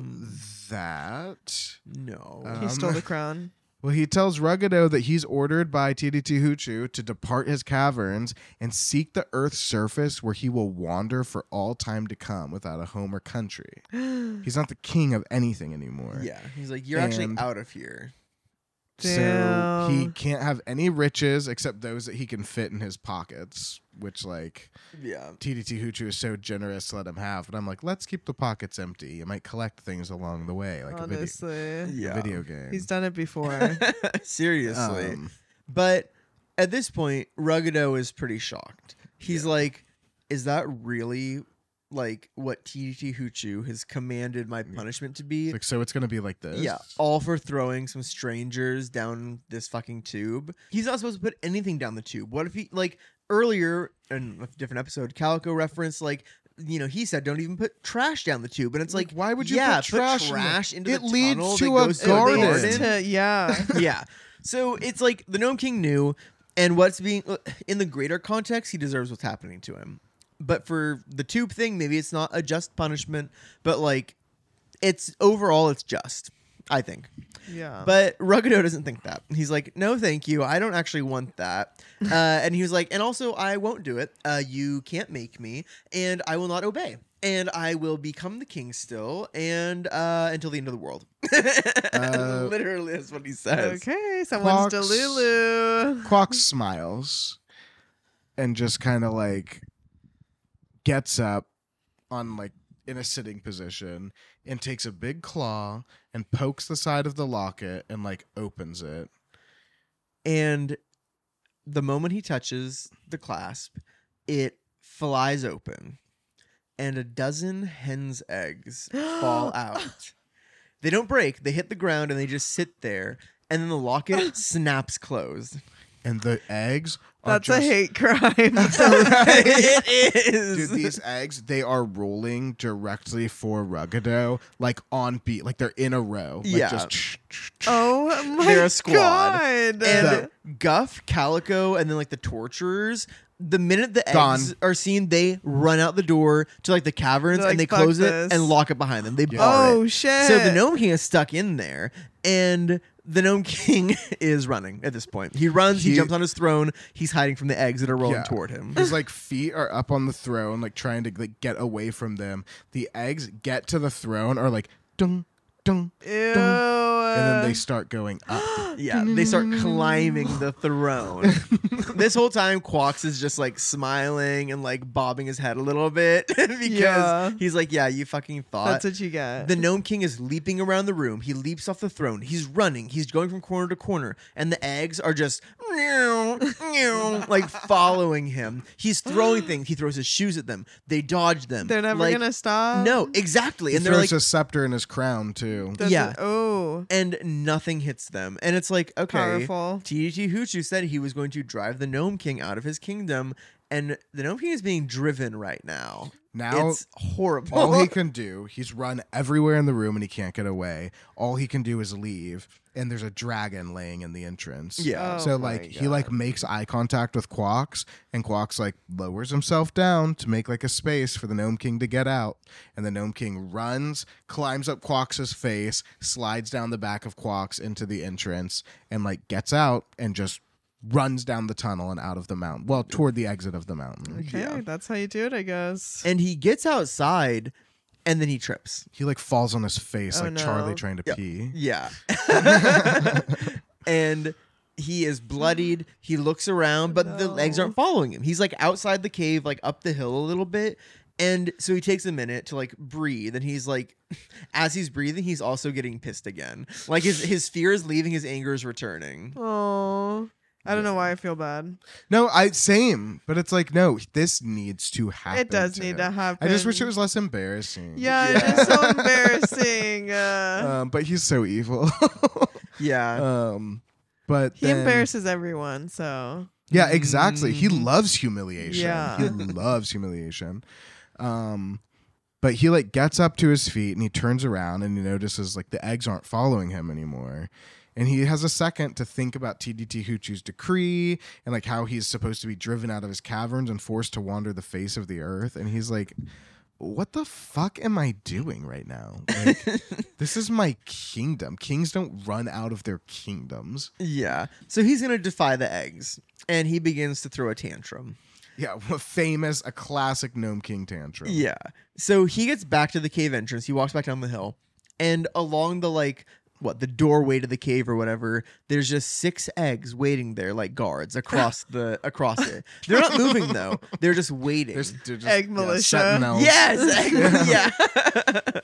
that. No. Uh, He um, stole the crown. Well, he tells Ruggedo that he's ordered by Titi Tihuchu to depart his caverns and seek the Earth's surface where he will wander for all time to come without a home or country. He's not the king of anything anymore. Yeah. He's like, you're actually And- out of here. So he Damn. can't have any riches except those that he can fit in his pockets, which, like, Yeah. Titi Tihuchu is so generous to let him have. But I'm like, let's keep the pockets empty. You might collect things along the way, like a video, Honestly. a Yeah. video game. He's done it before. Seriously. Um, But at this point, Ruggedo is pretty shocked. He's like, is that really like what Titi Tihuchu has commanded my punishment to be? it's like, so it's going to be like this? Yeah, all for throwing some strangers down this fucking tube. He's not supposed to put anything down the tube. What if he, like, earlier in a different episode, Calico referenced, like, you know, he said don't even put trash down the tube. And it's like, why would you yeah, put trash, in trash the- into it the leads tunnel to that a goes to garden. the Leads garden? to- yeah. Yeah. So it's like the Gnome King knew, and what's being in the greater context, he deserves what's happening to him. But for the tube thing, maybe it's not a just punishment, but like it's overall it's just, I think. Yeah. But Ruggedo doesn't think that. He's like, no, thank you. I don't actually want that. Uh, and he was like, and also I won't do it. Uh, you can't make me, and I will not obey. And I will become the king still, and uh, until the end of the world. Uh, Literally, that's what he says. Okay, someone's Fox- Delulu. Quox smiles and just kind of like gets up on like in a sitting position and takes a big claw and pokes the side of the locket and like opens it. And the moment he touches the clasp, it flies open, and a dozen hen's eggs fall out. They don't break, they hit the ground, and they just sit there, and then the locket snaps closed. And the eggs are That's just, a hate crime. It is. Dude, these eggs, they are rolling directly for Ruggedo, like on beat, like they're in a row. Like Yeah. just Oh my They're a squad. God. And Guff, Calico, and then like the torturers. The minute the eggs Gone. are seen, they run out the door to like the caverns They're like, and they "Fuck close this." it and lock it behind them. They bar oh it. shit. So the Gnome King is stuck in there, and the Gnome King is running at this point. He runs, he, He- jumps on his throne, he's hiding from the eggs that are rolling Yeah. toward him. His like feet are up on the throne, like trying to like get away from them. The eggs get to the throne, are like dung dung, Ew. and then they start going up. Yeah, they start climbing the throne. This whole time, Quox is just like smiling and like bobbing his head a little bit because Yeah. he's like, yeah, you fucking thought. That's what you get. The Gnome King is leaping around the room. He leaps off the throne. He's running. He's going from corner to corner. And the eggs are just meow, meow, like following him. He's throwing things. He throws his shoes at them. They dodge them. They're never Like, gonna stop. No, exactly. He And they're throws like, a scepter in his crown too. Does yeah. it- oh. and nothing hits them. And it's like, okay, Powerful. T T Huchu said he was going to drive the Gnome King out of his kingdom, and the Gnome King is being driven right now. Now It's horrible. all he can do, he's run everywhere in the room and he can't get away. All he can do is leave, and there's a dragon laying in the entrance. Yeah. Oh so my like he like God. makes eye contact with Quox, and Quox like lowers himself down to make like a space for the Gnome King to get out. And the Gnome King runs, climbs up Quox's face, slides down the back of Quox into the entrance, and like gets out and just runs down the tunnel and out of the mountain. Well, toward the exit of the mountain. Okay, Yeah. that's how you do it, I guess. And he gets outside, and then he trips. He like falls on his face Oh, like no. Charlie trying to Yep. pee. Yeah. And he is bloodied. He looks around, but the No. eggs aren't following him. He's like outside the cave, like up the hill a little bit. And so he takes a minute to like breathe. And he's like, as he's breathing, he's also getting pissed again. Like his, his fear is leaving, his anger is returning. Oh, I don't know why I feel bad. No, I same, but it's like no, this needs to happen. It does to need him. to happen. I just wish it was less embarrassing. Yeah, Yeah. it's just so embarrassing. Uh, Um, but he's so evil. Yeah. um, but he then- embarrasses everyone, so Yeah, exactly. He Mhm. loves humiliation. Yeah. He loves humiliation. Um, but he like gets up to his feet and he turns around and he notices like the eggs aren't following him anymore. And he has a second to think about T D T Hoochoo's decree and like how he's supposed to be driven out of his caverns and forced to wander the face of the earth. And he's like, what the fuck am I doing right now? Like, this is my kingdom. Kings don't run out of their kingdoms. Yeah. So he's going to defy the eggs. And he begins to throw a tantrum. Yeah, a famous, a classic Gnome King tantrum. Yeah. So he gets back to the cave entrance. He walks back down the hill. And along the, like, what, the doorway to the cave or whatever, there's just six eggs waiting there like guards across the across it. They're not moving, though. They're just waiting. There's, they're just, Egg yeah, militia. sentinels. Yes! Egg,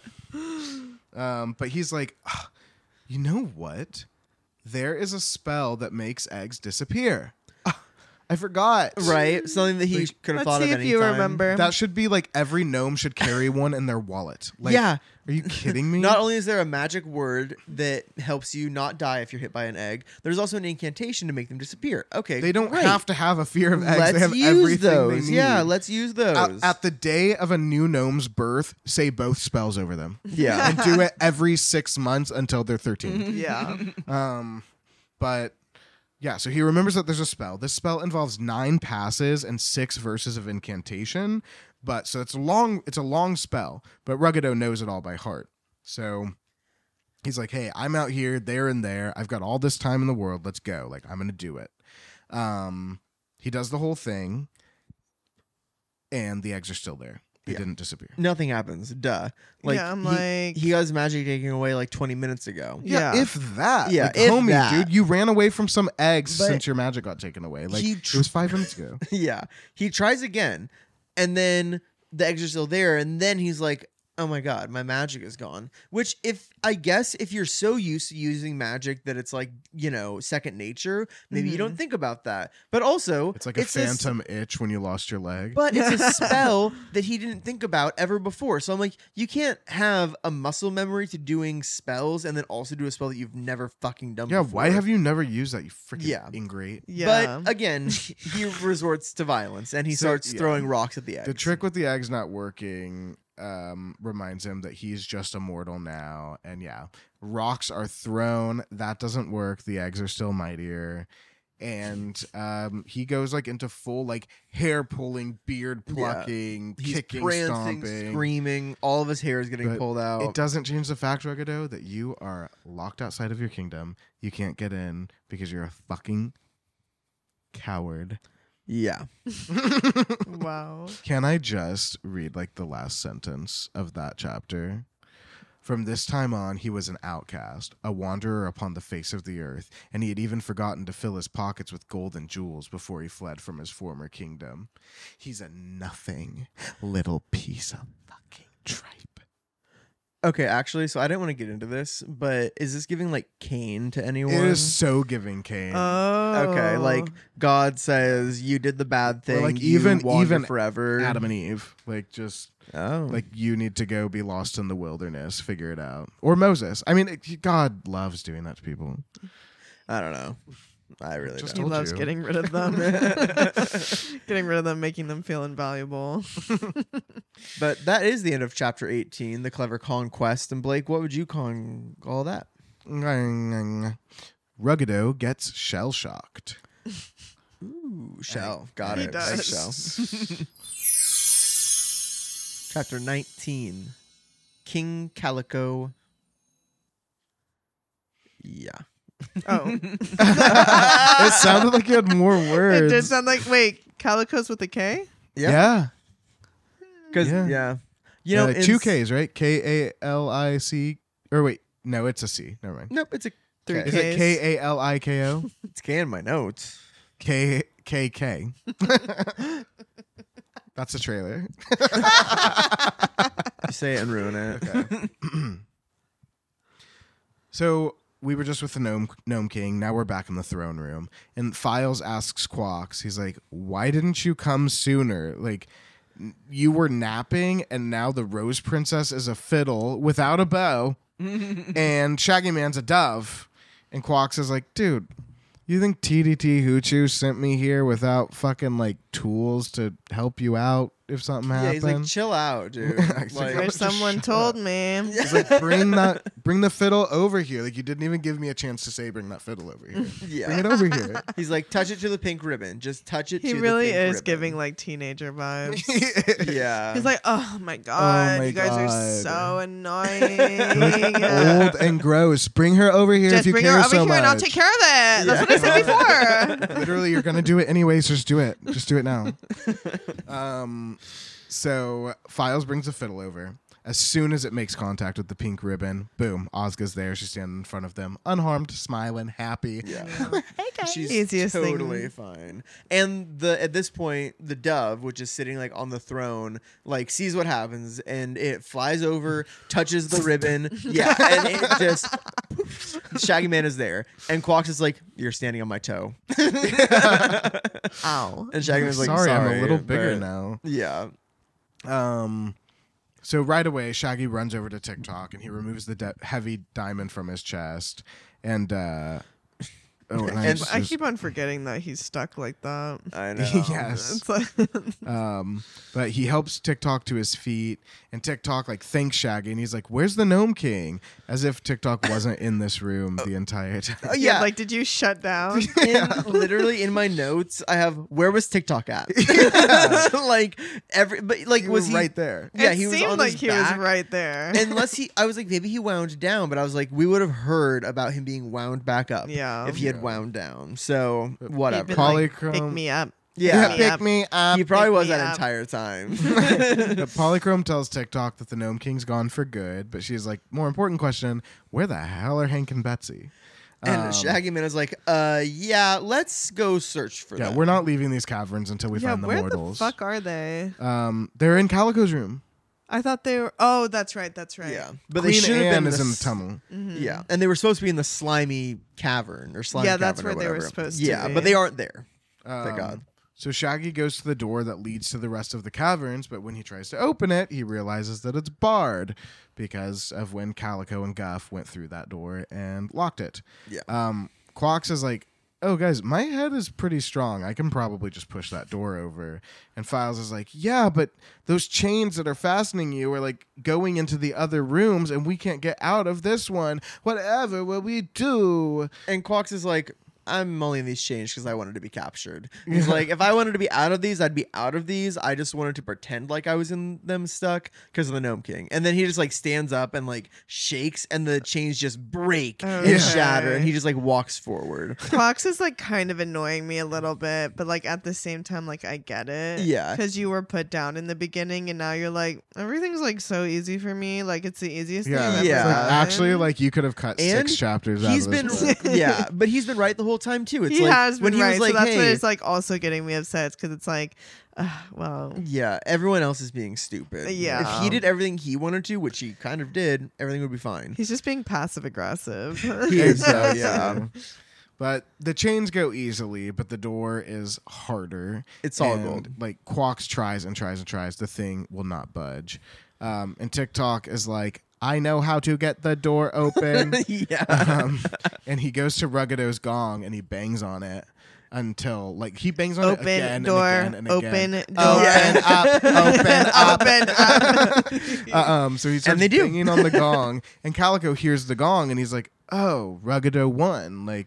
yeah. Um, but he's like, "Ugh, you know what? There is a spell that makes eggs disappear. Ah, I forgot. Right? Something that he could have let's thought see of if any you time. remember. That should be like every gnome should carry one in their wallet. Like, Yeah. Are you kidding me? Not only is there a magic word that helps you not die if you're hit by an egg, there's also an incantation to make them disappear. Okay, they don't great. have to have a fear of eggs. Let's they have use everything those. they need. Yeah, let's use those. At, at the day of a new gnome's birth, say both spells over them. yeah. And do it every six months until they're thirteen. yeah. Um, but yeah, so he remembers that there's a spell. This spell involves nine passes and six verses of incantation. But so it's a long, it's a long spell. But Ruggedo knows it all by heart. So he's like, "Hey, I'm out here, there and there. I've got all this time in the world. Let's go. Like, I'm gonna do it." Um, he does the whole thing, and the eggs are still there. They Yeah. didn't disappear. Nothing happens. Duh. Like, Yeah, I'm he, like- he got his magic taken away like twenty minutes ago. Yeah, Yeah. if that. Yeah, like, if homie, that. dude, you ran away from some eggs But since your magic got taken away. Like he it tr- was five minutes ago. Yeah. He tries again, and then the eggs are still there, and then he's like, oh my god, my magic is gone. Which, if I guess if you're so used to using magic that it's like, you know, second nature, maybe you don't Mhm. think about that. But also, It's like a s- phantom itch when you lost your leg. but it's a spell that he didn't think about ever before. So I'm like, you can't have a muscle memory to doing spells and then also do a spell that you've never fucking done yeah, before. why have you never used that? You freaking Yeah. ingrate. Yeah. But again, he resorts to violence and he So, starts yeah. throwing rocks at the eggs. The trick with the eggs not working um, reminds him that he's just immortal now. And yeah, rocks are thrown. That doesn't work. The eggs are still mightier. And um, he goes like into full like hair pulling, beard Yeah. plucking, He's kicking, prancing, stomping. screaming. All of his hair is getting But pulled out. It doesn't change the fact, Ruggedo, that you are locked outside of your kingdom. You can't get in because you're a fucking coward. Yeah. Wow. Can I just read like the last sentence of that chapter? From this time on, he was an outcast, a wanderer upon the face of the earth, and he had even forgotten to fill his pockets with gold and jewels before he fled from his former kingdom. He's a nothing little piece of fucking tripe. Okay, actually, so I didn't want to get into this, but is this giving like Cain to anyone? It is so giving Cain. Oh. Okay, like God says you did the bad thing. like, you even- wander even forever. Adam and Eve, like just Oh, like you need to go be lost in the wilderness, figure it out. Or Moses. I mean, it, God loves doing that to people. I don't know. I really Just He don't. told loves you. getting rid of them. Getting rid of them, making them feel invaluable. But that is the end of chapter eighteen, the clever conquest. And Blake, what would you con- call that? Ruggedo gets shell shocked. Ooh, shell. Got He it. does. Like shell. Chapter nineteen, King Calico. Yeah. Oh. It sounded like you had more It words. did sound like, wait, Calico's with a K? Yeah. Because Yeah. yeah. You know, Uh, in two s- K's, right? K A L I C. Or wait, no, it's a C. Never mind. Nope, it's a Three K. Is it K's. K A L I K O? It's K in my notes. K K K. That's a trailer. You say it and ruin it. So we were just with the gnome gnome king. Now we're back in the throne room, and Files asks Quox. He's like, "Why didn't you come sooner? Like, n- you were napping, and now the Rose Princess is a fiddle without a bow, and Shaggy Man's a dove." And Quox is like, "Dude, you think T D T Hoochoo sent me here without fucking like tools to help you out if something Yeah, happened?" he's like, chill out, dude. He's like, like, Wish Just someone shut told up. me. He's like, bring that, bring the fiddle over here. Like, you didn't even give me a chance to say, bring that fiddle over here. yeah. Bring it over here. He's like, touch it to the pink ribbon. Just touch it He to really the pink is ribbon. giving like teenager vibes. Yeah. He's like, oh my god, my you guys God. are so annoying. Old and gross. Bring her over here Just if you bring care her over so here much. and I'll take care of it. That's Yeah. what I said before. Literally, you're gonna do it anyways. Just do it. Just do it now. Um, so Files brings a fiddle over. As soon as it makes contact with the pink ribbon, boom, Ozga's there. She's standing in front of them, unharmed, smiling, happy. Yeah. Hey guys. She's Easiest totally thing. fine. And the at this point, the dove, which is sitting like on the throne, like sees what happens and it flies over, touches the ribbon. Yeah, and it just Shaggy Man is there. And Quox is like, "You're standing on my toe." Ow. And Shaggy Man's like, sorry, "Sorry, I'm a little bigger but-" now. Yeah. Um, so right away, Shaggy runs over to TikTok and he removes the de- heavy diamond from his chest. And uh, oh, and I, And- just- I keep on forgetting that he's stuck like that. I know. yes. It's like Um, but he helps TikTok to his feet, and TikTok like thanks Shaggy, and he's like, "Where's the Gnome King?" As if TikTok wasn't in this room the entire time. Oh, yeah. yeah. like did you shut down? in, literally in my notes, I have where was TikTok at? like every, but like He was was he right there. Yeah, it he was seemed on like his he back. was right there. Unless he, I was like, maybe he wound down, but I was like, we would have heard about him being wound back up Yeah. if he had Yeah. wound down. So He'd whatever. been Polychrome- like, pick me up. Yeah. Pick me pick up. me up. He probably pick was me that up. entire time. But Polychrome tells TikTok that the Gnome King's gone for good, but she's like, more important question: where the hell are Hank and Betsy? and Um, Shaggy Man is like, uh, yeah, let's go search for yeah, them. we're not leaving these caverns until we Yeah, find the where mortals. the fuck are they? Um, they're in Calico's room. I thought they were. Oh, that's right. That's right. Yeah, but they Queen should have Anne been is the in the s- tunnel. Mhm. Yeah, and they were supposed to be in the slimy cavern or slime. Yeah, that's cavern or where they were whatever. supposed to Yeah, be. but they aren't there. Um, Thank God. So Shaggy goes to the door that leads to the rest of the caverns, but when he tries to open it, he realizes that it's barred because of when Calico and Guff went through that door and locked it. Yeah. Um, Quox is like, "Oh, guys, my head is pretty strong. I can probably just push that door over." And Files is like, "Yeah, but those chains that are fastening you are like going into the other rooms, and we can't get out of this one. Whatever will we do?" And Quox is like, I'm only in these chains because I wanted to be captured. He's like, if I wanted to be out of these, I'd be out of these. I just wanted to pretend like I was in them stuck because of the Gnome King. And then he just like stands up and like shakes and the chains just break and Okay. shatter and he just like walks forward. Quox is like kind of annoying me a little bit, but like at the same time, like I get it. Yeah. Because you were put down in the beginning and now you're like, everything's like so easy for me. Like it's the easiest Yeah, thing I've it's Yeah. ever like, done. actually, like you could have cut And six chapters out He's of been, this. book. yeah, but he's been right the whole time too. It's he like has been when he right. was like, so that's hey, what it's like also getting me upset because it's like, uh, well, yeah, everyone else is being stupid. Yeah. If he did everything he wanted to, which he kind of did, everything would be fine. he's just being passive aggressive. He is, though, Exactly. yeah. But the chains go easily, but the door is harder. It's solid and, gold. Like Quox tries and tries and tries. The thing will not budge. Um, and TikTok is like, I know how to get the door open. yeah. um, and he goes to Ruggido's gong and he bangs on it until like he bangs on it Open again door, and again and open again. door. Open up, open up. Open up. Uh, um, so he starts they do. banging on the gong, and Calico hears the gong, and he's like, "Oh, Ruggido won! Like,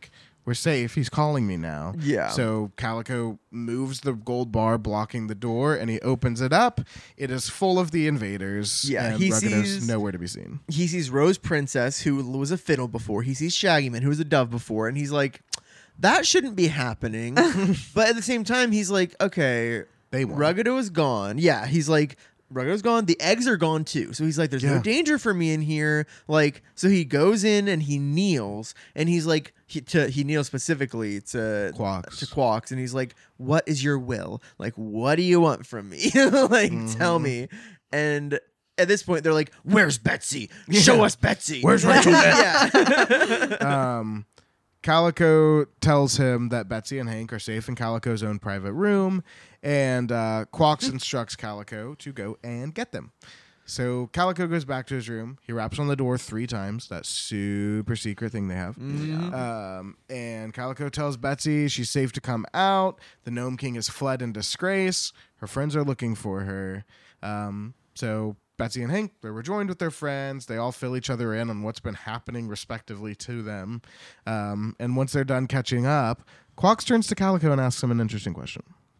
we're safe. He's calling me now. Yeah. So Calico moves the gold bar blocking the door, and he opens it up. It is full of the invaders. Yeah, and he Ruggedo's sees- nowhere to be seen. He sees Rose Princess, who was a fiddle before. He sees Shaggy Man, who was a dove before, and he's like, that shouldn't be happening. But at the same time, he's like, okay, They won. Ruggedo is gone. Yeah, he's like, Ruggedo's gone. The eggs are gone too. So he's like, there's no Yeah. danger for me in here. Like, so he goes in and he kneels, and he's like, he, to, he kneels specifically to Quox. to Quox, and he's like, what is your will? Like, what do you want from me? Like, Mm-hmm. tell me. And at this point, they're like, where's Betsy? Show Yeah. us Betsy. Where's Rachel? Yeah. um, Calico tells him that Betsy and Hank are safe in Calico's own private room, and uh, Quox instructs Calico to go and get them. So Calico goes back to his room. He raps on the door three times. That super secret thing they have. Um, and Calico tells Betsy she's safe to come out. The Gnome King has fled in disgrace. Her friends are looking for her. Um, so Betsy and Hank, they're rejoined with their friends. They all fill each other in on what's been happening respectively to them. Um, and once they're done catching up, Quox turns to Calico and asks him an interesting question.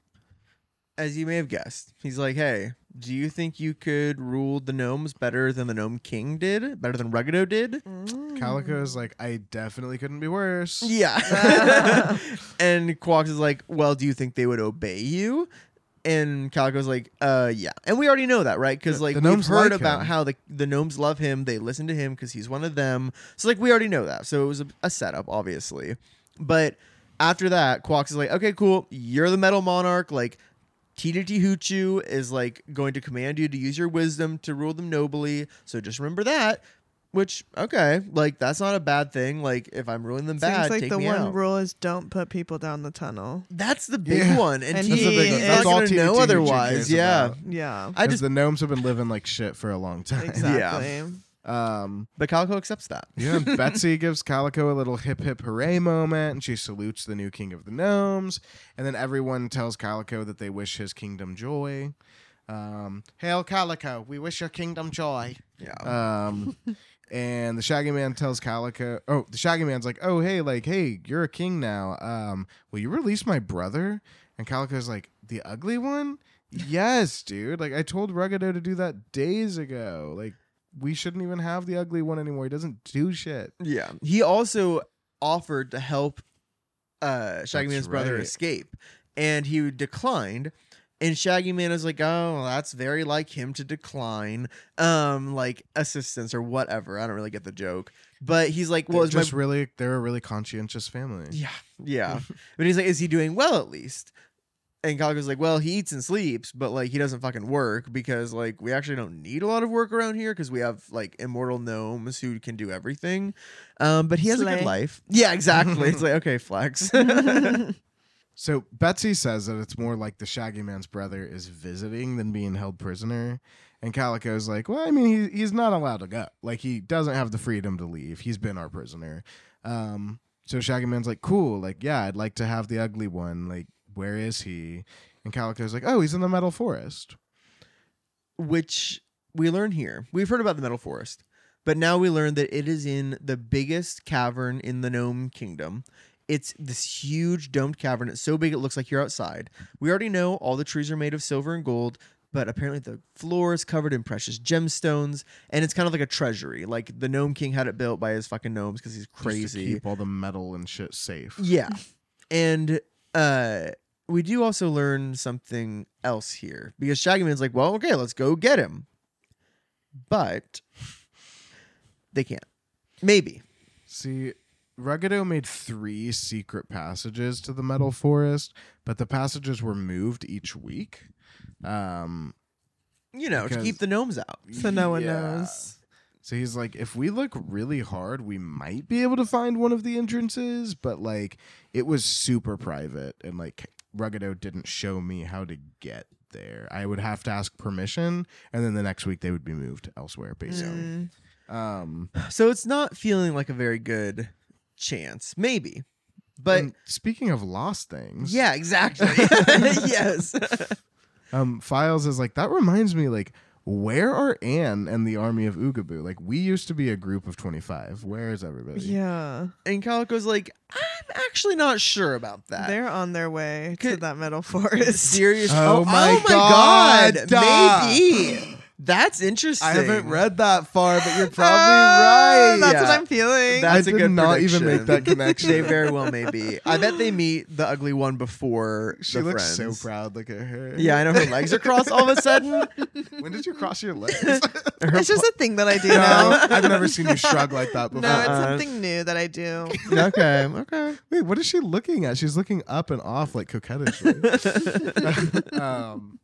As you may have guessed, he's like, hey, do you think you could rule the gnomes better than the Gnome King did? Better than Ruggedo did? Calico is like, I definitely couldn't be worse. Yeah. And Quox is like, well, do you think they would obey you? And Calico's like, uh, yeah. And we already know that, right? Because, The- like, the we've gnomes heard like about him. how the, the gnomes love him. They listen to him because he's one of them. So, like, we already know that. So it was a, a setup, obviously. But after that, Quox is like, okay, cool. You're the Metal Monarch. Like, Tita Tihuchu is, like, going to command you to use your wisdom to rule them nobly. So just remember that. Which, okay, like, that's not a bad thing. Like, if I'm ruling them bad, Seems like take the me one out. rule is don't put people down the tunnel. That's the big Yeah. one, and, And he that's the big one. is That's not all going to Tita know Tihuchu otherwise. cares Yeah, about. Yeah. I Because just, the gnomes have been living like shit for a long time. Exactly. Um, but Calico accepts that. yeah, Betsy gives Calico a little hip hip hooray moment, and she salutes the new king of the gnomes. And then everyone tells Calico that they wish his kingdom joy. Um, Hail Calico, we wish your kingdom joy. Yeah, Um, and the Shaggy Man tells Calico, oh, the Shaggy Man's like, oh, hey, like, hey, you're a king now. Um, will you release my brother? And Calico's like, the ugly one? Yes, dude. Like, I told Ruggedo to do that days ago. Like, we shouldn't even have the ugly one anymore. He doesn't do shit. yeah. He also offered to help uh, Shaggy That's Man's brother right. escape, and he declined. And Shaggy Man is like, oh, that's very like him to decline, um, like assistance or whatever. I don't really get the joke, but he's like, well, Well, is my just really, they're a really conscientious family. Yeah, yeah. But he's like, is he doing well at least? And Calico's like, well, he eats and sleeps, but like he doesn't fucking work because like we actually don't need a lot of work around here because we have like immortal gnomes who can do everything. Um, but he has a Slay. good life. Yeah, exactly. It's like, okay, flex. So Betsy says that it's more like the Shaggy Man's brother is visiting than being held prisoner. And Calico's like, well, I mean, he, he's not allowed to go. Like, he doesn't have the freedom to leave. He's been our prisoner. Um, so Shaggy Man's like, cool. Like, yeah, I'd like to have the ugly one. Like, where is he? And Calico's like, oh, he's in the Metal Forest. Which we learn here. We've heard about the Metal Forest, but now we learn that it is in the biggest cavern in the Gnome Kingdom. It's this huge domed cavern. It's so big it looks like you're outside. We already know all the trees are made of silver and gold, but apparently the floor is covered in precious gemstones, and it's kind of like a treasury. Like the Gnome King had it built by his fucking gnomes because he's Just to crazy. keep all the metal and shit safe. Yeah. And uh we do also learn something else here because Shaggy Man's like, well, okay, let's go get him. But they can't. Maybe. See, Ruggedo made three secret passages to the Metal Forest, but the passages were moved each week. Um, You know, to Because- keep the gnomes out. So no one Yeah. knows. So he's like, if we look really hard, we might be able to find one of the entrances, but like it was super private and like Ruggedo didn't show me how to get there. I would have to ask permission, and then the next week they would be moved elsewhere, basically. Mm. Um, So it's not feeling like a very good chance. Maybe. But and speaking of lost things, yeah, exactly. Yes. um, Files is like, that reminds me, like, where are Anne and the army of Oogaboo? Like, we used to be a group of twenty-five. Where is everybody? Yeah. And Calico's like, I'm actually not sure about that. They're on their way to Could- that metal forest. Serious? Oh my God, God, duh. maybe. That's interesting. I haven't read that far, but you're probably Ah, right. That's Yeah. what I'm feeling. That's I a did good not even prediction. make that connection. They very well may be. I bet they meet the ugly one before She the looks friends. so proud. Look at her. Yeah, I know her legs are crossed all of a sudden. When did you cross your legs? Her it's just a thing that I do no, now. I've never seen you shrug like that before. No, it's Uh-uh. something new that I do. okay, okay. Wait, what is she looking at? She's looking up and off like coquettishly. um,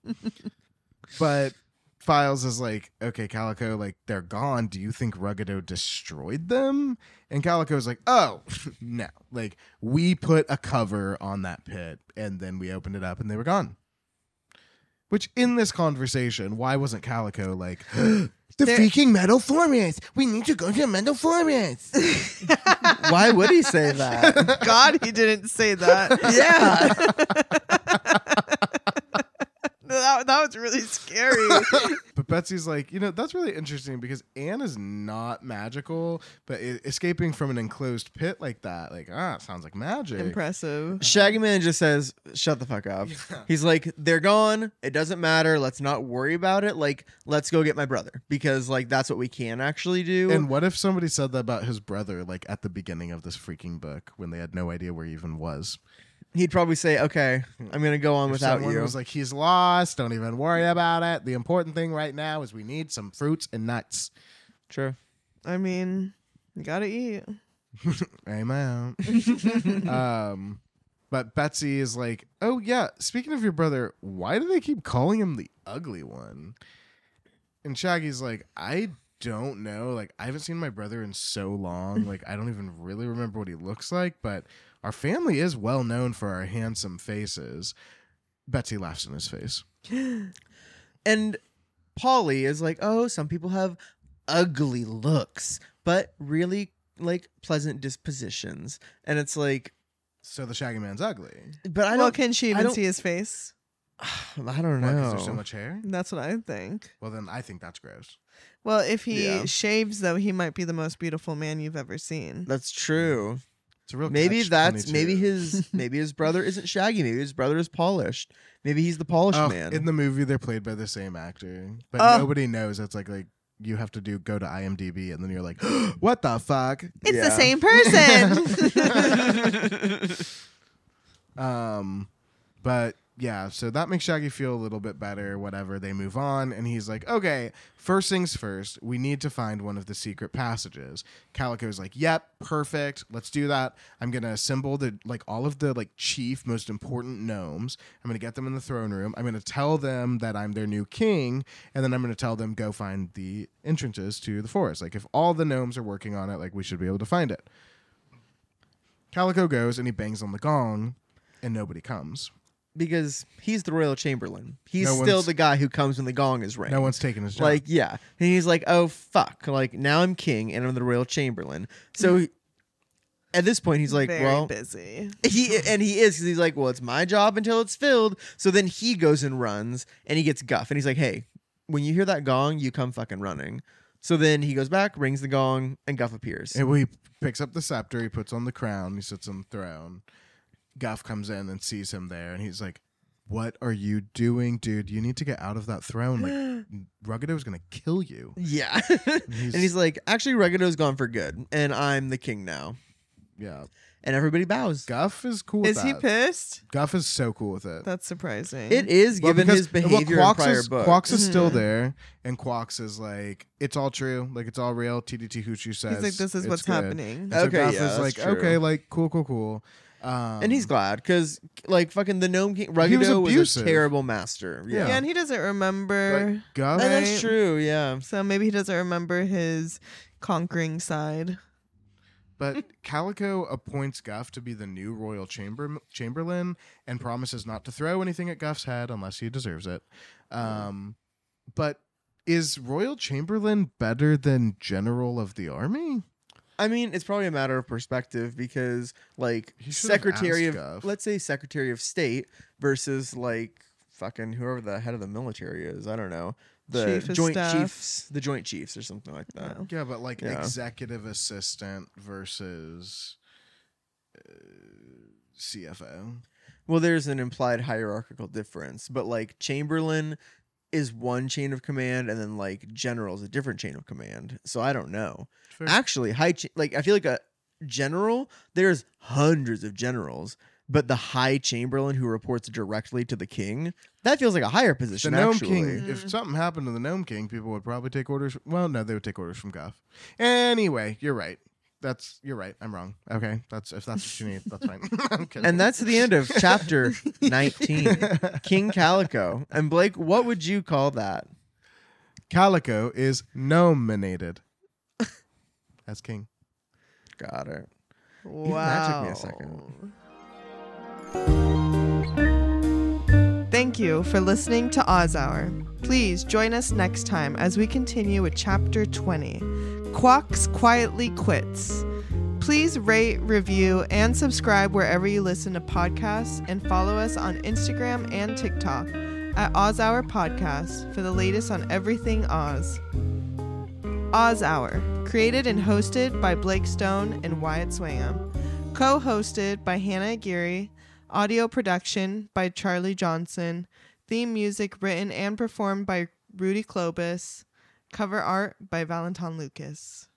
but Files is like, okay, Calico, like they're gone. Do you think Ruggado destroyed them? And Calico's like, oh, no. Like we put a cover on that pit and then we opened it up and they were gone. Which in this conversation, why wasn't Calico like, the There- freaking metal forest? We need to go to the metal forest. Why would he say that? God, he didn't say that. Yeah. that, that was really scary. But Betsy's like, you know, that's really interesting because Anne is not magical, but I- escaping from an enclosed pit like that, like, ah, sounds like magic. Impressive. Shaggy Man just says, shut the fuck up. Yeah. He's like, they're gone. It doesn't matter. Let's not worry about it. Like, let's go get my brother because, like, that's what we can actually do. And what if somebody said that about his brother, like at the beginning of this freaking book when they had no idea where he even was? He'd probably say, okay, I'm going to go on If without someone you. was like, he's lost, don't even worry about it. The important thing right now is we need some fruits and nuts. True. I mean, you gotta eat. Amen. um, but Betsy is like, oh yeah, speaking of your brother, why do they keep calling him the ugly one? And Shaggy's like, I don't know. Like, I haven't seen my brother in so long. Like, I don't even really remember what he looks like, but our family is well known for our handsome faces. Betsy laughs in his face. And Polly is like, oh, some people have ugly looks, but really like pleasant dispositions. And it's like, So the Shaggy Man's ugly. but I well, don't, can she I even don't- see his face? I don't Why, 'cause know. there's so much hair? That's what I think. Well, then I think that's gross. Well, if he Yeah. shaves, though, he might be the most beautiful man you've ever seen. That's true. It's a real Maybe catch that's twenty-two. maybe his maybe his brother isn't Shaggy. Maybe his brother is polished. Maybe he's the polished Oh, man. in the movie, they're played by the same actor, but Oh. nobody knows. It's like like you have to do go to IMDb, and then you're like, what the fuck? It's Yeah. the same person. Um, but yeah, so that makes Shaggy feel a little bit better. Whatever, they move on, and he's like, okay, first things first, we need to find one of the secret passages. Calico's like, yep, perfect, let's do that. I'm gonna assemble the like all of the like chief, most important gnomes. I'm gonna get them in the throne room. I'm gonna tell them that I'm their new king, and then I'm gonna tell them go find the entrances to the forest. Like if all the gnomes are working on it, like we should be able to find it. Calico goes and he bangs on the gong, and nobody comes. because he's the royal chamberlain. He's No still one's- the guy who comes when the gong is ringing. No one's taking his job. Like, yeah. And he's like, oh, fuck. Like, now I'm king and I'm the royal chamberlain. So he- at this point, he's like, Very well, busy. he and he is because he's like, well, it's my job until it's filled. So then he goes and runs and he gets Guff. And he's like, hey, when you hear that gong, you come fucking running. So then he goes back, rings the gong, and Guff appears. And he picks up the scepter, he puts on the crown, he sits on the throne. Guff comes in and sees him there, and he's like, what are you doing, dude? You need to get out of that throne. Like, Ruggado's gonna kill you. Yeah. And he's, and he's like, actually, Ruggado's gone for good, and I'm the king now. yeah. And everybody bows. Guff is cool with Is he that. pissed? Guff is so cool with it. That's surprising. It is, Well, given because- his behavior well, in Quox prior is, books. Quox is still Mhm. there, and Quox is like, it's all true, like it's all real. T D T Hoochie says, He's like, this is it's what's good. happening. And so Okay, Guff yeah, is that's like, true. okay, like cool, cool, cool. Um, And he's glad because, like, fucking the Gnome King, He was Ruggado was, abusive. a terrible master. Yeah. Yeah, and he doesn't remember. Guff, And that's Right. true, yeah. So maybe he doesn't remember his conquering side. but Calico appoints Guff to be the new royal chamber chamberlain and promises not to throw anything at Guff's head unless he deserves it. Um, but is royal chamberlain better than general of the army? I mean, it's probably a matter of perspective because, like, He should have Secretary of, asked Guff. let's say, Secretary of State versus, like, fucking whoever the head of the military is. I don't know. the Chief of joint staff. chiefs, the joint chiefs, or something like that. Oh. Yeah, but like Yeah. executive assistant versus uh, C F O. Well, there's an implied hierarchical difference, but like Chamberlain is one chain of command, and then like general is a different chain of command. So I don't know. Fair. Actually, high cha- like I feel like a general. There's hundreds of generals, but the High Chamberlain who reports directly to the king, that feels like a higher The position. Gnome actually. King. Mm. If something happened to the Gnome King, people would probably take orders. Well, no, they would take orders from Guff. Anyway, you're right. That's you're right. I'm wrong. Okay, that's if that's what you need, that's fine. I'm kidding. And that's the end of chapter nineteen, King Calico. And Blake, what would you call that? Calico is nominated as king. Got it. Wow. that took me a second. Thank you for listening to Oz Hour. Please join us next time as we continue with chapter twenty, Quox Quietly Quits. Please rate, review, and subscribe wherever you listen to podcasts, and follow us on Instagram and TikTok at Oz Hour Podcast for the latest on everything Oz. Oz Hour, created and hosted by Blake Stone and Wyatt Swingham. Co-hosted by Hannah Aguirre. Audio production by Charlie Johnson. Theme music written and performed by Rudy Klobus. Cover art by Valentin Lucas.